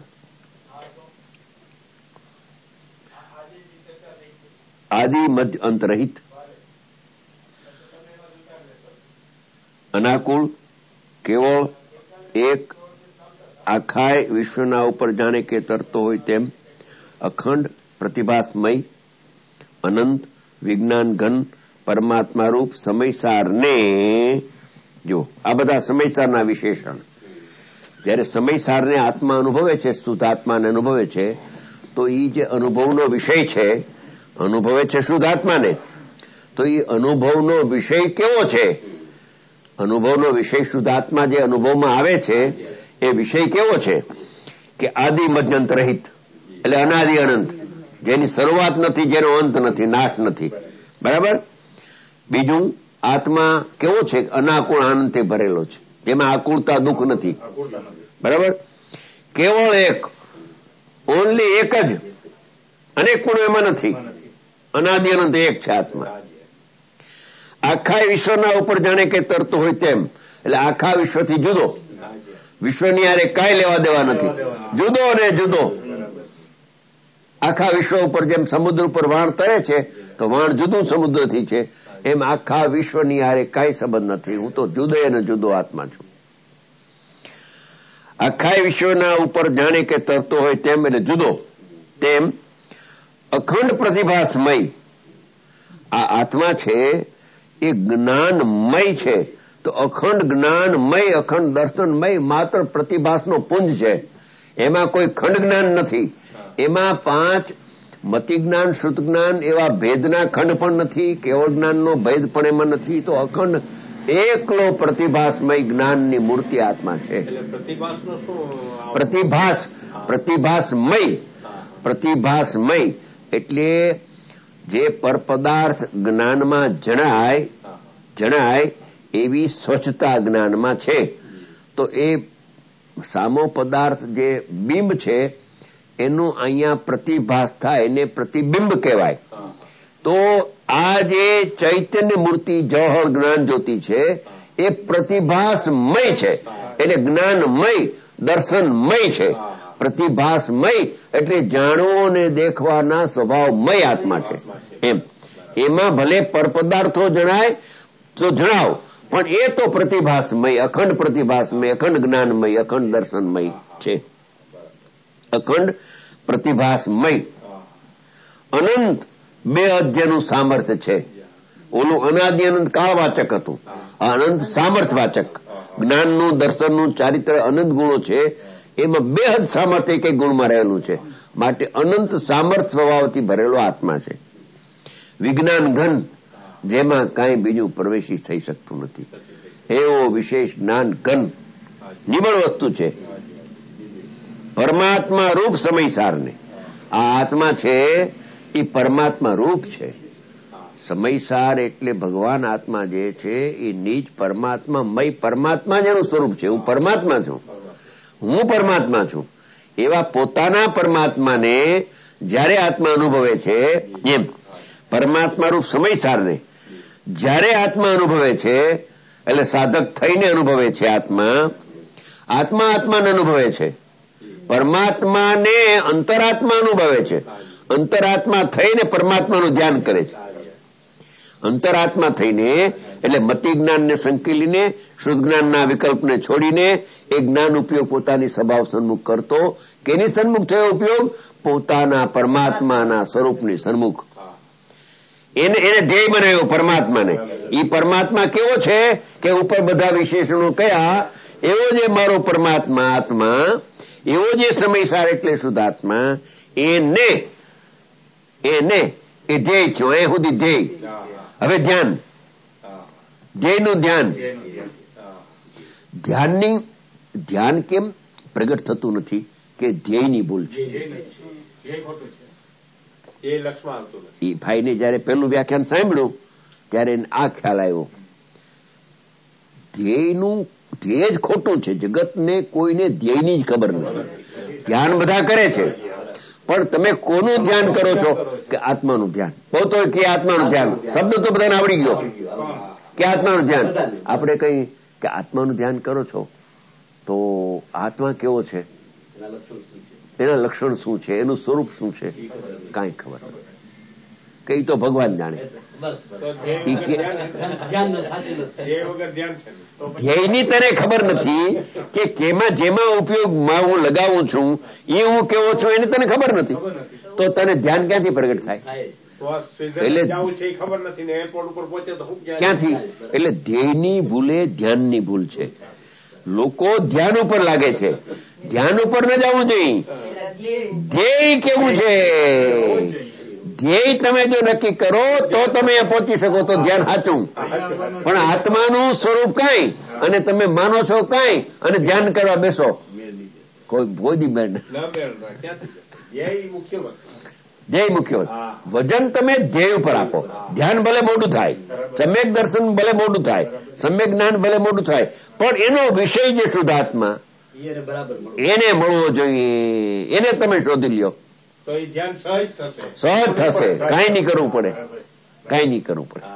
આદિ મધ્ય અંત રહિત અનાકુળ કેવળ એક આખાય વિશ્વના ઉપર જાણે કે તરતો હોય તેમ અખંડ પ્રતિભાસમય અનંત વિજ્ઞાન ઘન પરમાત્મા રૂપ સમયસારને, જો આ બધા સમયસારના વિશેષણ. જયારે સમયસારને આત્મા અનુભવે છે, શુદ્ધ આત્માને અનુભવે છે, તો એ જે અનુભવનો વિષય છે, અનુભવે છે શુદ્ધ આત્માને, તો એ અનુભવનો વિષય કેવો છે? અનુભવનો વિષય શુદ્ધ આત્મા જે અનુભવમાં આવે છે એ વિષય કેવો છે? કે આદિ મધ્યંત રહિત, એટલે અનાદિ અનંત, જેની શરૂઆત નથી, જેનો અંત નથી, નાશ નથી. બરાબર. બીજું, આત્મા કેવો છે? અનાકુળ આનંદથી ભરેલો છે, જેમાં આકુળતા દુઃખ નથી. બરાબર. કેવળ એક, ઓનલી એક જ, અનેક ગુણો એમાં નથી. અનાદિ અનંત એક છે આત્મા. આખા વિશ્વના ઉપર જાણે કે તરતો હોય તેમ, એટલે આખા વિશ્વથી જુદો, વિશ્વની હારે કાંઈ લેવા દેવા નથી, જુદો ને જુદો. આખા વિશ્વ ઉપર જેમ સમુદ્ર ઉપર વાણ તરે છે તો વાણ જુદું સમુદ્રથી છે, એમ આખા વિશ્વની હારે કાંઈ સંબંધ નથી. હું તો જુદો અને જુદો આત્મા છું. આખા વિશ્વના ઉપર જાણે કે તરતો હોય તેમ, એટલે જુદો, તેમ અખંડ પ્રતિભાસમય આ આત્મા છે એ જ્ઞાનમય છે. તો અખંડ જ્ઞાનમય, અખંડ દર્શનમય, માત્ર પ્રતિભાસનો પુંજ છે. એમાં કોઈ ખંડ જ્ઞાન નથી. એમાં પાંચ મતિ જ્ઞાન, શુદ્ધ જ્ઞાન એવા ભેદના ખંડ પણ નથી, કેવળ જ્ઞાનનો ભેદ પણ એમાં નથી. તો અખંડ એકલો પ્રતિભાસમય જ્ઞાનની મૂર્તિ આત્મા છે. પ્રતિભાસ, પ્રતિભાસમય, પ્રતિભાસમય એટલે જે પરપદાર્થ જ્ઞાનમાં જણાય જણાય એવી સ્વચ્છતા જ્ઞાનમાં છે. તો એ સામો પદાર્થ જે બિંબ છે એનું અહીંયા પ્રતિભાસ થાય, એને પ્રતિબિંબ કહેવાય. તો આ જે ચૈતન્ય મૂર્તિ જવહર જ્ઞાન જ્યોતિ છે એ પ્રતિભાસમય છે, એટલે જ્ઞાનમય, દર્શનમય છે. પ્રતિભાસમય એટલે જાણવો અને દેખવાના સ્વભાવમય આત્મા છે એમ. એમાં ભલે પરપદાર્થો જણાય તો જણાવ, પણ એ તો પ્રતિભાસમય, અખંડ પ્રતિભાસમય, અખંડ જ્ઞાનમય, અખંડ દર્શનમય છે. અખંડ પ્રતિભાસમય, અનંત બે અધ્યયનું સામર્થ્ય છે. ઓલું અનાદિ અનંત કાળવાચક હતું, આ અનંત સામર્થ્યવાચક. જ્ઞાનનું, દર્શનનું, ચારિત્ર અનંત ગુણો છે, એમાં બે હદ સામર્થ્ય એક ગુણમાં રહેલું છે. માટે અનંત સામર્થ્ય સ્વભાવથી ભરેલો આત્મા છે. વિજ્ઞાન ઘન, જેમાં કાંઈ બીજું પ્રવેશી થઈ શકતું નથી, એવો વિશેષ જ્ઞાન ઘન નિબળ વસ્તુ છે. પરમાત્મા રૂપ સમયસારને, આ આત્મા છે એ પરમાત્મા રૂપ છે. સમયસાર એટલે ભગવાન આત્મા જે છે એ નિજ પરમાત્મા મય, પરમાત્મા જેનું સ્વરૂપ છે. હું પરમાત્મા છું, હું પરમાત્મા છું. એવા પોતાના પરમાત્માને જ્યારે આત્મા અનુભવે છે, એમ પરમાત્મા રૂપ સમયસારને જ્યારે આત્મા અનુભવે છે, એટલે સાધક થઈને અનુભવે છે. આત્મા આત્મા આત્માને અનુભવે છે, પરમાત્માને અંતરાત્મા અનુભવે છે. અંતરાત્મા થઈને પરમાત્માનું ધ્યાન કરે છે. અંતરાત્મા થઈને એટલે મતિ જ્ઞાનને સંકેલીને, શુદ્ધ જ્ઞાનના વિકલ્પને છોડીને એ જ્ઞાન ઉપયોગ પોતાની સ્વભાવ સન્મુખ કરતો. કેની સન્મુખ થયો ઉપયોગ? પોતાના પરમાત્માના સ્વરૂપની સન્મુખ. એને એને ધ્યેય બનાવ્યો પરમાત્માને. એ પરમાત્મા કેવો છે કે ઉપર બધા વિશેષણો કયા, એવો જે મારો પરમાત્મા આત્મા, એવો જે સમયસાર એટલે શુદ્ધ આત્મા, એને એને એ ધ્યેય છે. એ સુધી ધ્યેય. હવે ધ્યાન, ધ્યેયનું ધ્યાન. ધ્યાનની ધ્યાન કેમ પ્રગટ થતું નથી? કે ધ્યેયની ભૂલ છે. એ ભાઈને જયારે પેલું વ્યાખ્યાન સાંભળ્યું ત્યારે આ ખ્યાલ આવ્યો, ધ્યેયનું ધ્યેય જ ખોટું છે. જગતને કોઈને ધ્યેયની જ ખબર નથી. ધ્યાન બધા કરે છે, પણ તમે કોનું ધ્યાન કરો છો? કે આત્માનું ધ્યાન. બહુ તો કે આત્માનું ધ્યાન શબ્દ તો બધાને આવડી ગયો કે આત્માનું ધ્યાન. આપણે કઈ કે આત્માનું ધ્યાન કરો છો તો આત્મા કેવો છે, એના લક્ષણ શું છે, એનું સ્વરૂપ શું છે, કાંઈ ખબર નથી. કઈ તો ભગવાન જાણે. ધ્યેયની તને ખબર નથી કે કેમાં જેમાં ઉપયોગમાં હું લગાવું છું એ હું કેવો છું એની તને ખબર નથી, તો તને ધ્યાન ક્યાંથી પ્રગટ થાય? એટલે ક્યાંથી? એટલે ધ્યેયની ભૂલે ધ્યાનની ભૂલ છે. લોકો ધ્યાન ઉપર લાગે છે, ધ્યાન ઉપર ન જવું જોઈએ. ધ્યેય કેવું છે? ધ્યેય તમે જો નક્કી કરો તો તમે પહોંચી શકો, તો ધ્યાન સાચું. પણ આત્માનું સ્વરૂપ કાંઈ અને તમે માનો છો કાંઈ અને ધ્યાન કરવા બેસો, કોઈ ભોદી બેન. ધ્યેય મુખ્ય વજન તમે ધ્યેય ઉપર આપો. ધ્યાન ભલે મોડું થાય, સમ્યક દર્શન ભલે મોડું થાય, સમ્યક જ્ઞાન ભલે મોડું થાય, પણ એનો વિષય જે શુદ્ધાત્મા એને મળવો જોઈએ, એને તમે શોધી લ્યો. સહજ થશે. કાંઈ નહીં કરવું પડે, કાંઈ નહીં કરવું પડે.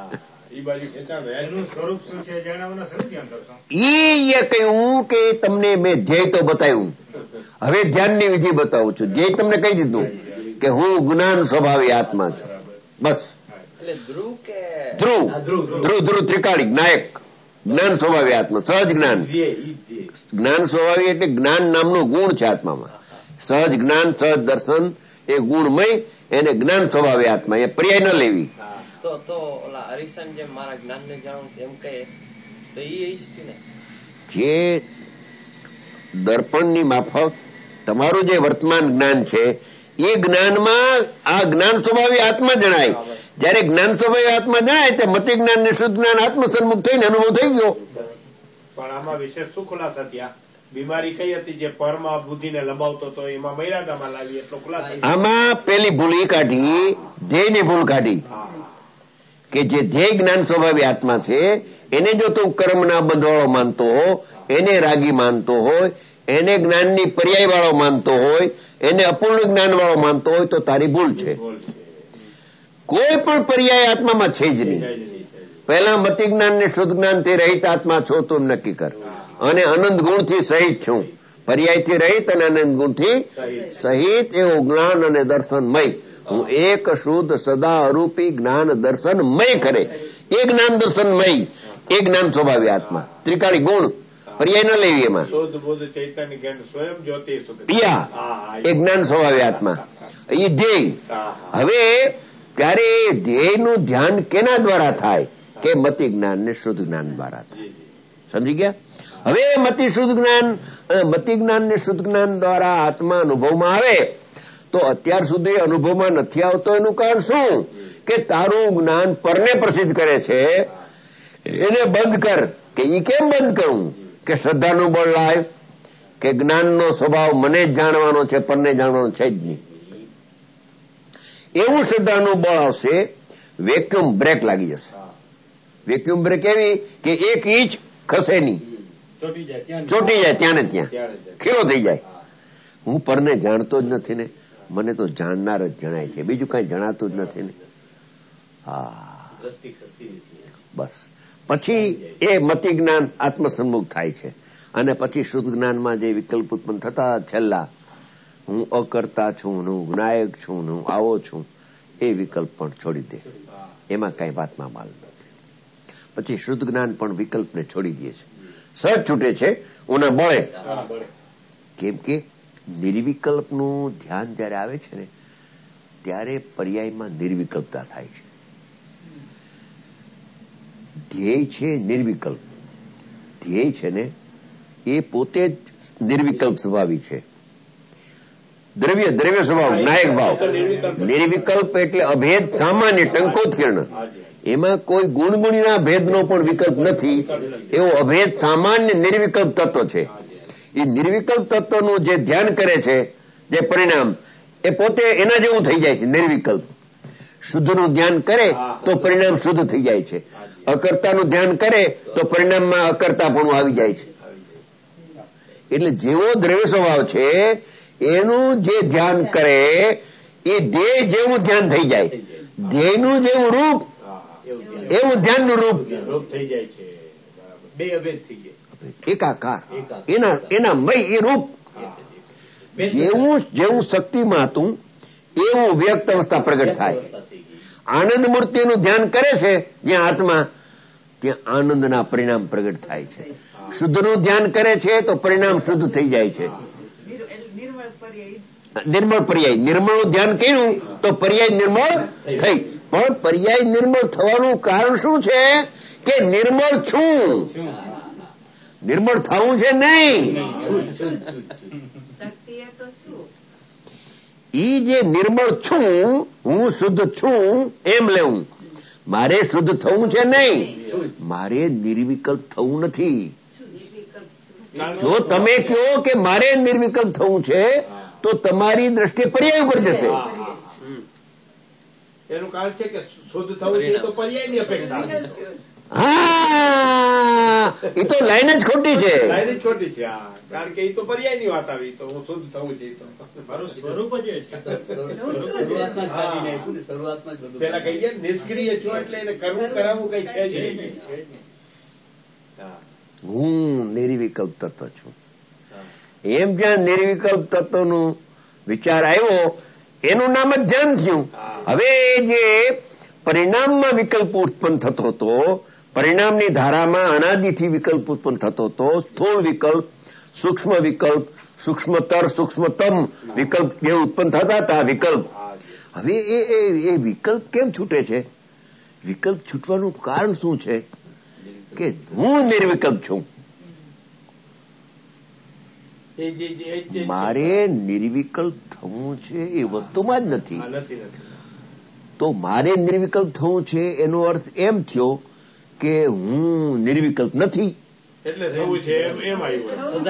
ઈ કહ્યું કે તમને મેં ધ્યેય તો બતાવ્યું, હવે ધ્યાનની વિધિ બતાવું છું. ધ્યેય તમને કહી દીધું કે હું જ્ઞાન સ્વભાવી આત્મા છું. બસ ધ્રુવ ધ્રુવ ધ્રુવ ત્રિકાળિક નાયક જ્ઞાન સ્વભાવી આત્મા, સહજ જ્ઞાન. જ્ઞાન સ્વભાવી એટલે જ્ઞાન નામનો ગુણ છે આત્મામાં. સહજ જ્ઞાન, સહજ દર્શન એ ગુણમય, એને જ્ઞાન સ્વભાવે આત્મા, એ પર્યાય ન લેવી. તો તો ઓલા હરિશન જેમ મારા જ્ઞાનને જાણું એમ કહે તો એ ઈચ્છું ને, જે દર્પણની માફક તમારું જે વર્તમાન જ્ઞાન છે એ જ્ઞાનમાં આ જ્ઞાન સ્વભાવી આત્મા જણાય. જયારે જ્ઞાન સ્વભાવી આત્મા જણાય તે મતિ જ્ઞાન ને શુદ્ધ જ્ઞાન આત્મસન્મુખ થઈને અનુભવ થઈ ગયો. પણ આમાં વિશેષ શું ખુલાસા થયા? બીમારી કઈ હતી જે પરમાં બુદ્ધિને લંબાવતો હતો, એમાં મૈરાદામાં લાવી એટલો ખુલાસો. આમાં પેલી ભૂલ એ કાઢી, ધ્યેયની ભૂલ કાઢી કે જે ધ્યેય જ્ઞાન સ્વભાવી આત્મા છે એને જો તું કર્મના બંધવાળો માનતો હો, એને રાગી માનતો હોય, એને જ્ઞાનની પર્યાય વાળો માનતો હોય, એને અપૂર્ણ જ્ઞાન વાળો માનતો હોય તો તારી ભૂલ છે. કોઈ પણ પર્યાય આત્મામાં છે જ નહીં. પહેલા મતિ જ્ઞાન ને શુદ્ધ જ્ઞાન થી રહિત આત્મા છો તું નક્કી કર, અને અનંત ગુણ થી સહિત છું પર્યાયથી રહિત અને અનંત ગુણથી સહિત એવું જ્ઞાન અને દર્શનમય. હું એક શુદ્ધ સદા અરૂપી જ્ઞાન દર્શનમય કરે. એ જ્ઞાન દર્શનમય, એ જ્ઞાન સ્વભાવી આત્મા. ત્રિકાળી ગુણ પર્યાય ન લેવી એમાં. એ જ્ઞાન સ્વભાવી આત્મા, એ ધ્યેય. હવે ત્યારે ધ્યેયનું ધ્યાન કેના દ્વારા થાય? કે મતિ જ્ઞાન ને શુદ્ધ જ્ઞાન દ્વારા થાય. સમજી ગયા? હવે મતિ શુદ્ધ જ્ઞાન, મતિ જ્ઞાન ને શુદ્ધ જ્ઞાન દ્વારા આત્મા અનુભવમાં આવે તો અત્યાર સુધી અનુભવમાં નથી આવતો. એનું કારણ શું? કે તારું જ્ઞાન પરને પ્રસિદ્ધ કરે છે, એને બંધ કર. કે ઈ કેમ બંધ કરું? કે શ્રદ્ધાનું બળ લાય, કે જ્ઞાનનો સ્વભાવ મને જ જાણવાનો છે, પરને જાણવાનો છે જ નહીં. એવું શ્રદ્ધાનું બળ આવશે, વેક્યુમ બ્રેક લાગી જશે. વેક્યુમ બ્રેક એવી કે એક ઇંચ ખસે નહીં, ચોટી જાય ત્યાં ને ત્યાં, ખીલો થઈ જાય. હું પરને જાણતો જ નથી ને, મને તો જાણનાર જ જણાય છે, બીજું કઈ જણાતું જ નથી ને. હા, બસ. પછી એ મતિ જ્ઞાન આત્મસન્મુખ થાય છે, અને પછી શુદ્ધ જ્ઞાનમાં જે વિકલ્પ ઉત્પન્ન થતા છેલ્લા, હું અકર્તા છું, હું જ્ઞાયક છું, હું આવો છું, એ વિકલ્પ પણ છોડી દે. એમાં કઈ વાતમાં માલ નથી. પછી શુદ્ધ જ્ઞાન પણ વિકલ્પને છોડી દે છે, સહજ છૂટે છે ઉના બળે. કેમ કે નિર્વિકલ્પનું ધ્યાન જયારે આવે છે ને, ત્યારે પર્યાયમાં નિર્વિકલ્પતા થાય છે. ધ્યેય છે નિર્વિકલ્પ. ધ્યેય છે ને એ પોતે જ નિર્વિકલ્પ સ્વભાવી છે. દ્રવ્ય દ્રવ્ય સ્વભાવ, નાયક ભાવ. નિર્વિકલ્પ એટલે અભેદ સામાન્ય ટંકોત્કીર્ણ. એમાં કોઈ ગુણગુણીના ભેદનો પણ વિકલ્પ નથી. એવો અભેદ સામાન્ય નિર્વિકલ્પ તત્વ છે. એ નિર્વિકલ્પ તત્વનું જે ધ્યાન કરે છે, જે પરિણામ, એ પોતે એના જેવું થઈ જાય છે, નિર્વિકલ્પ. શુદ્ધનું ધ્યાન કરે તો પરિણામ શુદ્ધ થઈ જાય છે. અકર્તાનું ધ્યાન કરે તો પરિણામમાં અકર્તાપણું આવી જાય છે. એટલે જેવો દ્રવ્ય સ્વભાવ છે એનું જે ધ્યાન કરે એ ધ્યેય જેવું ધ્યાન થઈ જાય. ધ્યેયનું જેવું રૂપ એવું ધ્યાનનું રૂપ થઈ જાય છે. બે અભેદ થઈ જાય, એકાકાર. એના એના મય એ રૂપ જેવું જેવું શક્તિમાં હતું એવું વ્યક્ત અવસ્થા પ્રગટ થાય. આનંદ મૂર્તિનું ધ્યાન કરે છે જ્યાં આત્મા, ત્યાં આનંદના પરિણામ પ્રગટ થાય છે. શુદ્ધનું ધ્યાન કરે છે તો પરિણામ શુદ્ધ થઈ જાય છે. નિર્મળ પર્યાય, નિર્મળનું ધ્યાન કર્યું તો પર્યાય નિર્મળ થઈ. પણ પર્યાય નિર્મળ થવાનું કારણ શું છે? કે નિર્મળ છું, નિર્મળ થવું છે નહીં. ઈ જે નિર્મળ છું, હું શુદ્ધ છું એમ લેવું. મારે શુદ્ધ થવું છે નહીં, મારે નિર્વિકલ્પ થવું નથી. જો તમે કહો કે મારે નિર્વિકલ્પ થવું છે તો તમારી દ્રષ્ટિએ પર્યાય ઉપર જશે. એનું કારણ છે કે શુદ્ધ થવું છે તો પર્યાયની અપેક્ષા. હા, એ તો લાઈન જ ખોટી છે. લાઈન જ ખોટી છે. હા, કારણ કે એ તો પર્યાયની વાત આવી. તો હું શુદ્ધ થવું છે તો મારું સ્વરૂપ જ પેલા કહી ગયા નિષ્ક્રિય છું એટલે એને કરવું કરાવવું કઈ છે જ નહીં. હું નિર્વિકલ્પ તત્વ છું એમ જ્યાં નિર્વિકલ્પ તત્વનું વિચાર આવ્યો એનું નામ જ ધ્યાન થયું. હવે જે પરિણામમાં વિકલ્પ ઉત્પન્ન થતો હતો, પરિણામની ધારામાં અનાદિથી વિકલ્પ ઉત્પન્ન થતો હતો, સ્થૂળ વિકલ્પ, સૂક્ષ્મ વિકલ્પ, સૂક્ષ્મતર સૂક્ષ્મતમ વિકલ્પ જે ઉત્પન્ન થતા હતા વિકલ્પ. હવે એ એ વિકલ્પ કેમ છૂટે છે? વિકલ્પ છૂટવાનું કારણ શું છે? કે હું નિર્વિકલ્પ છું. મારે નિર્વિકલ્પ થવું છે એ વસ્તુમાં જ નથી. તો મારે નિર્વિકલ્પ થવું છે એનો અર્થ એમ થયો કે હું નિર્વિકલ્પ નથી. એટલે થવું છે એમ આવ્યું.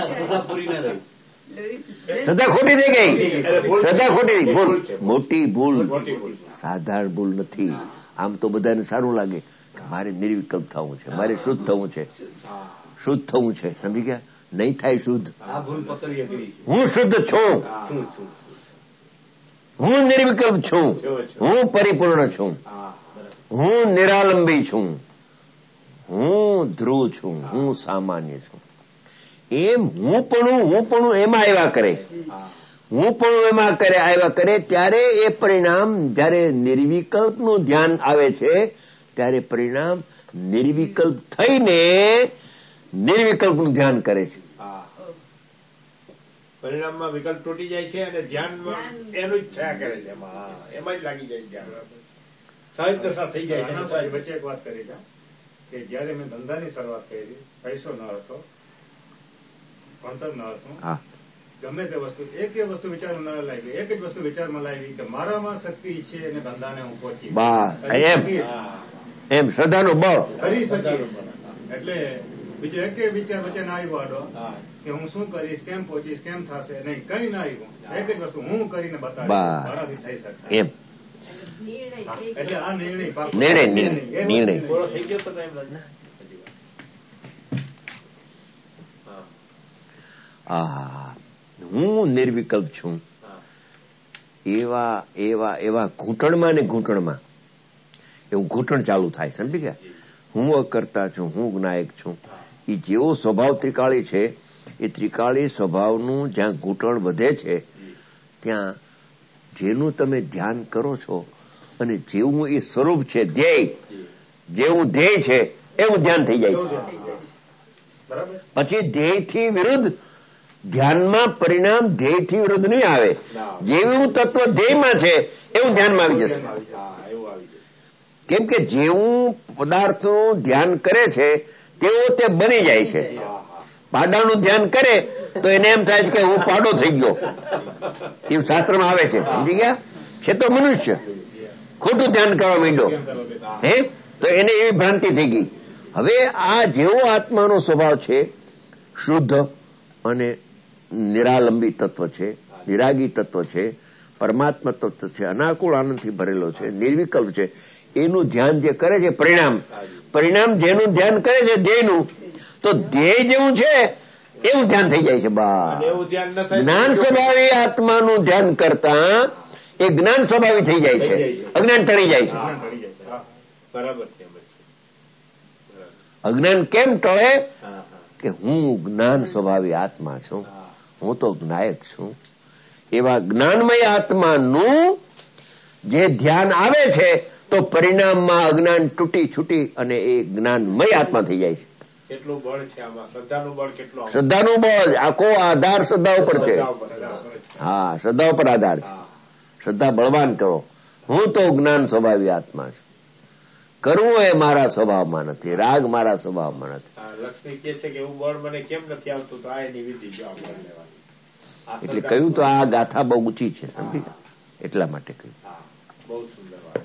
શ્રદ્ધા ખોટી થઈ ગઈ. શ્રદ્ધા ખોટી ભૂલ, મોટી ભૂલ, સાધારણ ભૂલ નથી. આમ તો બધાને સારું લાગે કે મારે નિર્વિકલ્પ થવું છે, મારે શુદ્ધ થવું છે, શુદ્ધ થવું છે. સમજી ગયા? નહીં થાય શુદ્ધ. હું શુદ્ધ છું, હું નિર્વિકલ્પ છું, હું પરિપૂર્ણ છું, હું નિરાલંબી છું, હું ધ્રુવ છું, હું સામાન્ય છું. એમ હું પણ હું પણ એમાં આવ્યા કરે, હું પણ એમાં કરે આવ્યા કરે ત્યારે એ પરિણામ જયારે નિર્વિકલ્પનું ધ્યાન આવે છે ત્યારે પરિણામ નિર્વિકલ્પ થઈને નિર્વિકલ્પનું ધ્યાન કરે છે. પરિણામમાં વિકલ્પ તૂટી જાય છે અને ધ્યાનમાં એનું જ થયા કરે છે, એમાં એમાં જ લાગી જાય ધ્યાન, સહજ દશા થઈ જાય છે. વચ્ચે એક વાત કરી છે કે જયારે મેં ધંધાની શરૂઆત કરી, પૈસો ન હતો, ભણતર ન હતું, ગમે તે વસ્તુ એક એ વસ્તુ વિચારમાં ન લાવી, એક જ વસ્તુ વિચારમાં લાવી કે મારામાં શક્તિ છે અને ધંધાને હું પહોંચી એમ શ્રદ્ધાનું બળ કરી શકીશ. એટલે બીજો એક વિચાર વચ્ચે ના આવ્યો આડો કે હું શું કરીશ, કેમ પહોંચીશ, કેમ થશે, નહીં કઈ ના આવ્યું. એક જ વસ્તુ હું કરીને બતાવીશ, મારાથી થઈ શકશે એમ. એટલે આ નિર્ણય નિર્ણય નિર્ણય થઈ ગયો તો એમ જ. હા, હું નિર્વિકલ્પ છું એવા એવા એવા ઘૂંટણમાં ને ઘૂંટણમાં એવું ઘૂંટણ ચાલુ થાય, સમજી ગયા? હું અકર્તા છું, હું જ્ઞાયક છું. એ જેવો સ્વભાવ ત્રિકાળી છે એ ત્રિકાળી સ્વભાવનું જ્યાં ઘૂંટણ વધે છે ત્યાં જેનું તમે ધ્યાન કરો છો અને જેવું એ સ્વરૂપ છે, ધ્યેય જેવું ધ્યેય છે એવું ધ્યાન થઈ જાય. પછી ધ્યેયથી વિરુદ્ધ ધ્યાનમાં પરિણામ ધ્યેયથી વિરુદ્ધ નહીં આવે. જેવું તત્વ ધ્યેયમાં છે એવું ધ્યાનમાં આવી જશે. કેમ કે જેવું પદાર્થનું ધ્યાન કરે છે તેવો તે બની જાય છે. પાડાનું ધ્યાન કરે તો એને એમ થાય છે કે હું પાડો થઈ ગયો, એવું શાસ્ત્રમાં આવે છે, સમજી ગયા? છે તો મનુષ્ય, ખોટું ધ્યાન કરવા માંડ્યો હે તો એને એવી ભ્રાંતિ થઈ ગઈ. હવે આ જેવો આત્માનો સ્વભાવ છે, શુદ્ધ અને નિરાલંબી તત્વ છે, નિરાગી તત્વ છે, પરમાત્મા તત્વ છે, અનાકુળ આનંદથી ભરેલો છે, નિર્વિકલ્પ છે, એનું ધ્યાન જે કરે છે પરિણામ પરિણામ જેનું ધ્યાન કરે છે ધ્યેયનું, તો ધ્યેય જેવું છે એવું ધ્યાન થઈ જાય છે. બા જ્ઞાન સ્વભાવી આત્માનું ધ્યાન કરતા એ જ્ઞાન સ્વભાવી થઈ જાય છે, અજ્ઞાન ટળી જાય છે. બરાબર. અજ્ઞાન કેમ ટળે? કે હું જ્ઞાન સ્વભાવી આત્મા છું, હું તો જ્ઞાયક છું. એવા જ્ઞાનમય આત્માનું જે ધ્યાન આવે છે તો પરિણામમાં અજ્ઞાન તૂટી છૂટી અને એ જ્ઞાનમય આત્મા થઈ જાય છે. કેટલું બળ છે આમાં, શ્રદ્ધાનું બળ કેટલું? શ્રદ્ધાનું બળ, આખો આધાર શ્રદ્ધા ઉપર છે. હા, શ્રદ્ધા ઉપર આધાર છે. શ્રદ્ધા બળવાન કરો. હું તો જ્ઞાન સ્વભાવી આત્મા છું. કરવું એ મારા સ્વભાવમાં નથી, રાગ મારા સ્વભાવમાં નથી. લક્ષ્મી કે છે કે એવું બળ મને કેમ નથી આવતું, તો આ એની વિધિ જો આપણે લેવાની. એટલે કહ્યું તો આ ગાથા બહુ ઊંચી છે, સમજી? એટલા માટે કહ્યું. બહુ સુંદર વાત.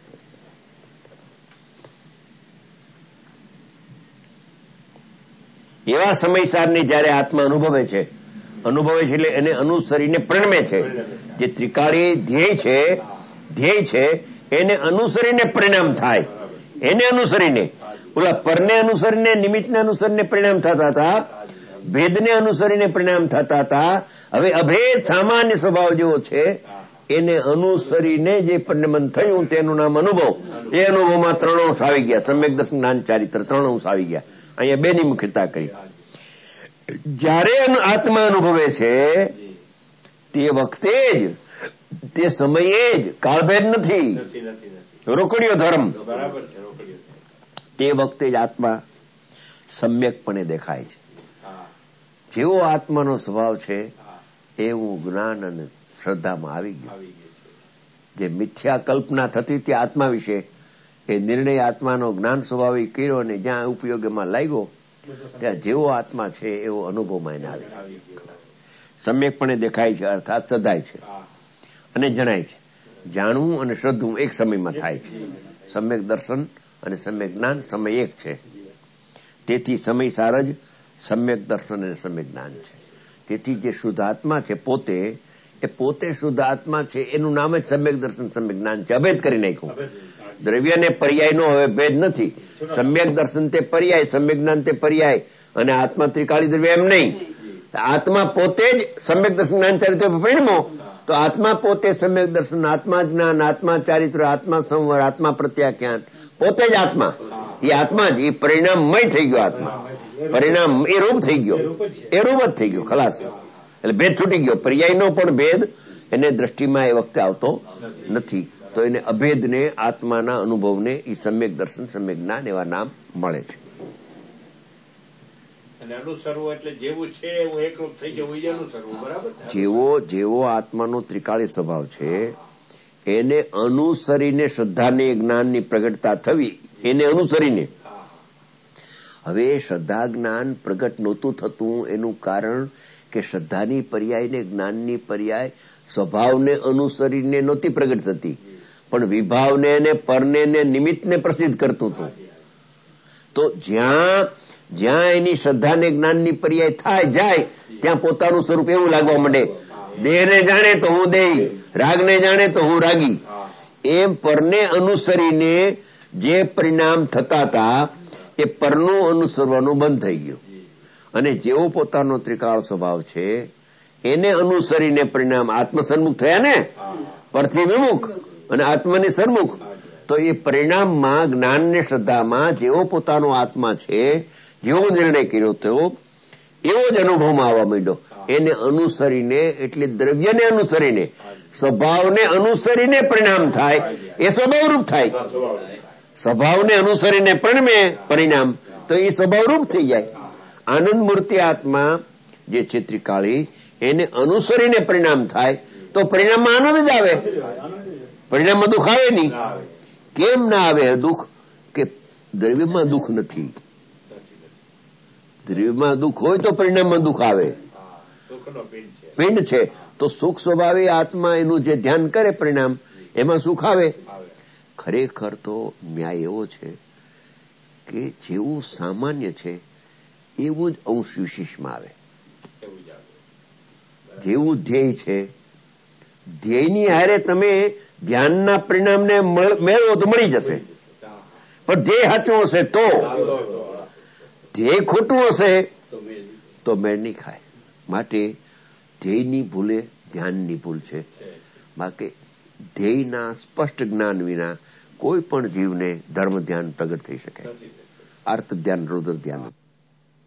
એવા સમયસારની જયારે આત્મા અનુભવે છે અનુભવે છે એટલે એને અનુસરીને પ્રણમે છે. જે ત્રિકાળી ધ્યેય છે ધ્યેય છે એને અનુસરીને પરિણામ થાય, એને અનુસરીને. ઓલા પરને અનુસરીને, નિમિત્તને અનુસરીને પરિણામ થતા હતા, ભેદને અનુસરીને પરિણામ થતા હતા. હવે અભેદ સામાન્ય સ્વભાવ જેવો છે એને અનુસરીને જે પરિણમન થયું તેનું નામ અનુભવ. એ અનુભવમાં ત્રણ અંશ આવી ગયા, સમ્યક દર્શન, જ્ઞાન, ચારિત્ર, ત્રણ અંશ આવી ગયા. અહીંયા બેની મુખ્યતા કરી. જયારે આત્મા અનુભવે છે તે વખતે જ, તે સમયે જ, કાળભેદ નથી, રોકડીયો ધર્મ. તે વખતે જ આત્મા સમ્યકપણે દેખાય છે. જેવો આત્માનો સ્વભાવ છે એવું જ્ઞાન અને શ્રદ્ધામાં આવી ગયું. જે મિથ્યા કલ્પના થતી હતી આત્મા વિશે, એ નિર્ણય આત્માનો જ્ઞાન સ્વભાવિક કર્યો અને જ્યાં ઉપયોગમાં લાગ્યો ત્યાં જેવો આત્મા છે એવો અનુભવમાં એને આવી સમ્યકપણે દેખાય છે, અર્થાત સદાય છે અને જણાય છે. જાણવું અને શ્રદ્ધવું એક સમયમાં થાય છે. સમ્યક દર્શન અને સમ્યક જ્ઞાન સમય એક છે. તેથી સમય સાર જ સમ્યક દર્શન અને સમ્યક જ્ઞાન છે. તેથી જે શુદ્ધ આત્મા છે પોતે, એ પોતે શુદ્ધ આત્મા છે એનું નામ જ સમ્યક દર્શન સમ્યક જ્ઞાન છે. અભેદ કરી નાખ્યું. દ્રવ્ય ને પર્યાય નો હવે ભેદ નથી. સમ્યક દર્શન તે પર્યાય, સમ્યક જ્ઞાન તે પર્યાય, અને આત્મા ત્રિકાળી દ્રવ્ય એમ નહીં. આત્મા પોતે જ સમ્યક દર્શન જ્ઞાન ચારિત્ર પરિણમો તો આત્મા પોતે સમ્યક દર્શન, આત્મા જ્ઞાન, આત્મા ચારિત્ર, આત્મા સંવર, આત્મા પ્રત્યાખ્યાન, પોતે જ આત્મા. એ આત્મા જ એ પરિણામમય થઈ ગયો આત્મા. પરિણામ એ રૂપ થઈ ગયો, એ રૂપ જ થઈ ગયો, ખલાસ. એટલે ભેદ છૂટી ગયો. પર્યાયનો પણ ભેદ એને દ્રષ્ટિમાં એ વખતે આવતો નથી. તો એને અભેદને, આત્માના અનુભવને એ સમ્યક દર્શન, સમ્યક જ્ઞાન એવા નામ મળે છે. અને અનુસરવું એટલે જેવું છે એવું એકરૂપ થઈ જવું, એ અનુસરવું. બરાબર. જેવો જેવો આત્માનો ત્રિકાળી સ્વભાવ છે એને અનુસરીને શ્રદ્ધાની, જ્ઞાનની પ્રગટતા થવી, એને અનુસરીને. હવે શ્રદ્ધા જ્ઞાન પ્રગટ નહોતું થતું એનું કારણ કે શ્રદ્ધાની પર્યાય ને જ્ઞાનની પર્યાય સ્વભાવને અનુસરીને નહોતી પ્રગટ થતી, પણ વિભાવને ને પરને ને નિમિત્તને પ્રસિદ્ધ કરતું હતું. તો જ્યાં જ્યાં એની શ્રદ્ધાને જ્ઞાનની પર્યાય થાય જાય ત્યાં પોતાનું સ્વરૂપ એવું લાગવા માંડે. દેહને જાણે તો હું દેહી, રાગને જાણે તો હું રાગી. એમ પરને અનુસરીને જે પરિણામ થતા હતા એ પરનું અનુસરવાનું બંધ થઈ ગયું. અને જેવો પોતાનો ત્રિકાળ સ્વભાવ છે એને અનુસરીને પરિણામ આત્મસન્મુખ થયા ને, પરથી વિમુખ અને આત્માની સન્મુખ. તો એ પરિણામમાં, જ્ઞાન ને શ્રદ્ધામાં જેવો પોતાનો આત્મા છે, જેવો નિર્ણય કર્યો હતો એવો જ અનુભવમાં આવવા માંડ્યો. એને અનુસરીને એટલે દ્રવ્યને અનુસરીને, સ્વભાવને અનુસરીને પરિણામ થાય એ સ્વભાવરૂપ થાય. સ્વભાવને અનુસરીને પરિણમે પરિણામ તો એ સ્વભાવરૂપ થઈ જાય. આનંદ મૂર્તિ આત્મા જે છે ત્રિકાળી, એને અનુસરીને પરિણામ થાય તો પરિણામમાં આનંદ જ આવે, પરિણામમાં દુઃખ આવે નહીં. કેમ ના આવે દુઃખ? કે દ્રવ્યમાં દુઃખ નથી. દ્રવ્યમાં દુઃખ હોય તો પરિણામમાં દુઃખ આવે. પિંડ છે તો સુખ સ્વભાવી આત્મા એનું જે ધ્યાન કરે પરિણામ એમાં સુખ આવે. ખરેખર તો ન્યાય એવો છે કે જેવું સામાન્ય છે એવું જ અંશ વિશેષમાં આવે. જેવું ધ્યેય છે, ધ્યેયની હારે તમે ધ્યાનના પરિણામને મેળવો તો મળી જશે. પણ ધ્યેય સાચું હશે તો, ધ્યેય ખોટું હશે તો મેળ નહીં ખાય. માટે ધ્યેયની ભૂલે ધ્યાનની ભૂલ છે. બાકી ધ્યેયના સ્પષ્ટ જ્ઞાન વિના કોઈ પણ જીવને ધર્મ ધ્યાન પ્રગટ થઈ શકે. અર્થ ધ્યાન, રુદ્ર ધ્યાન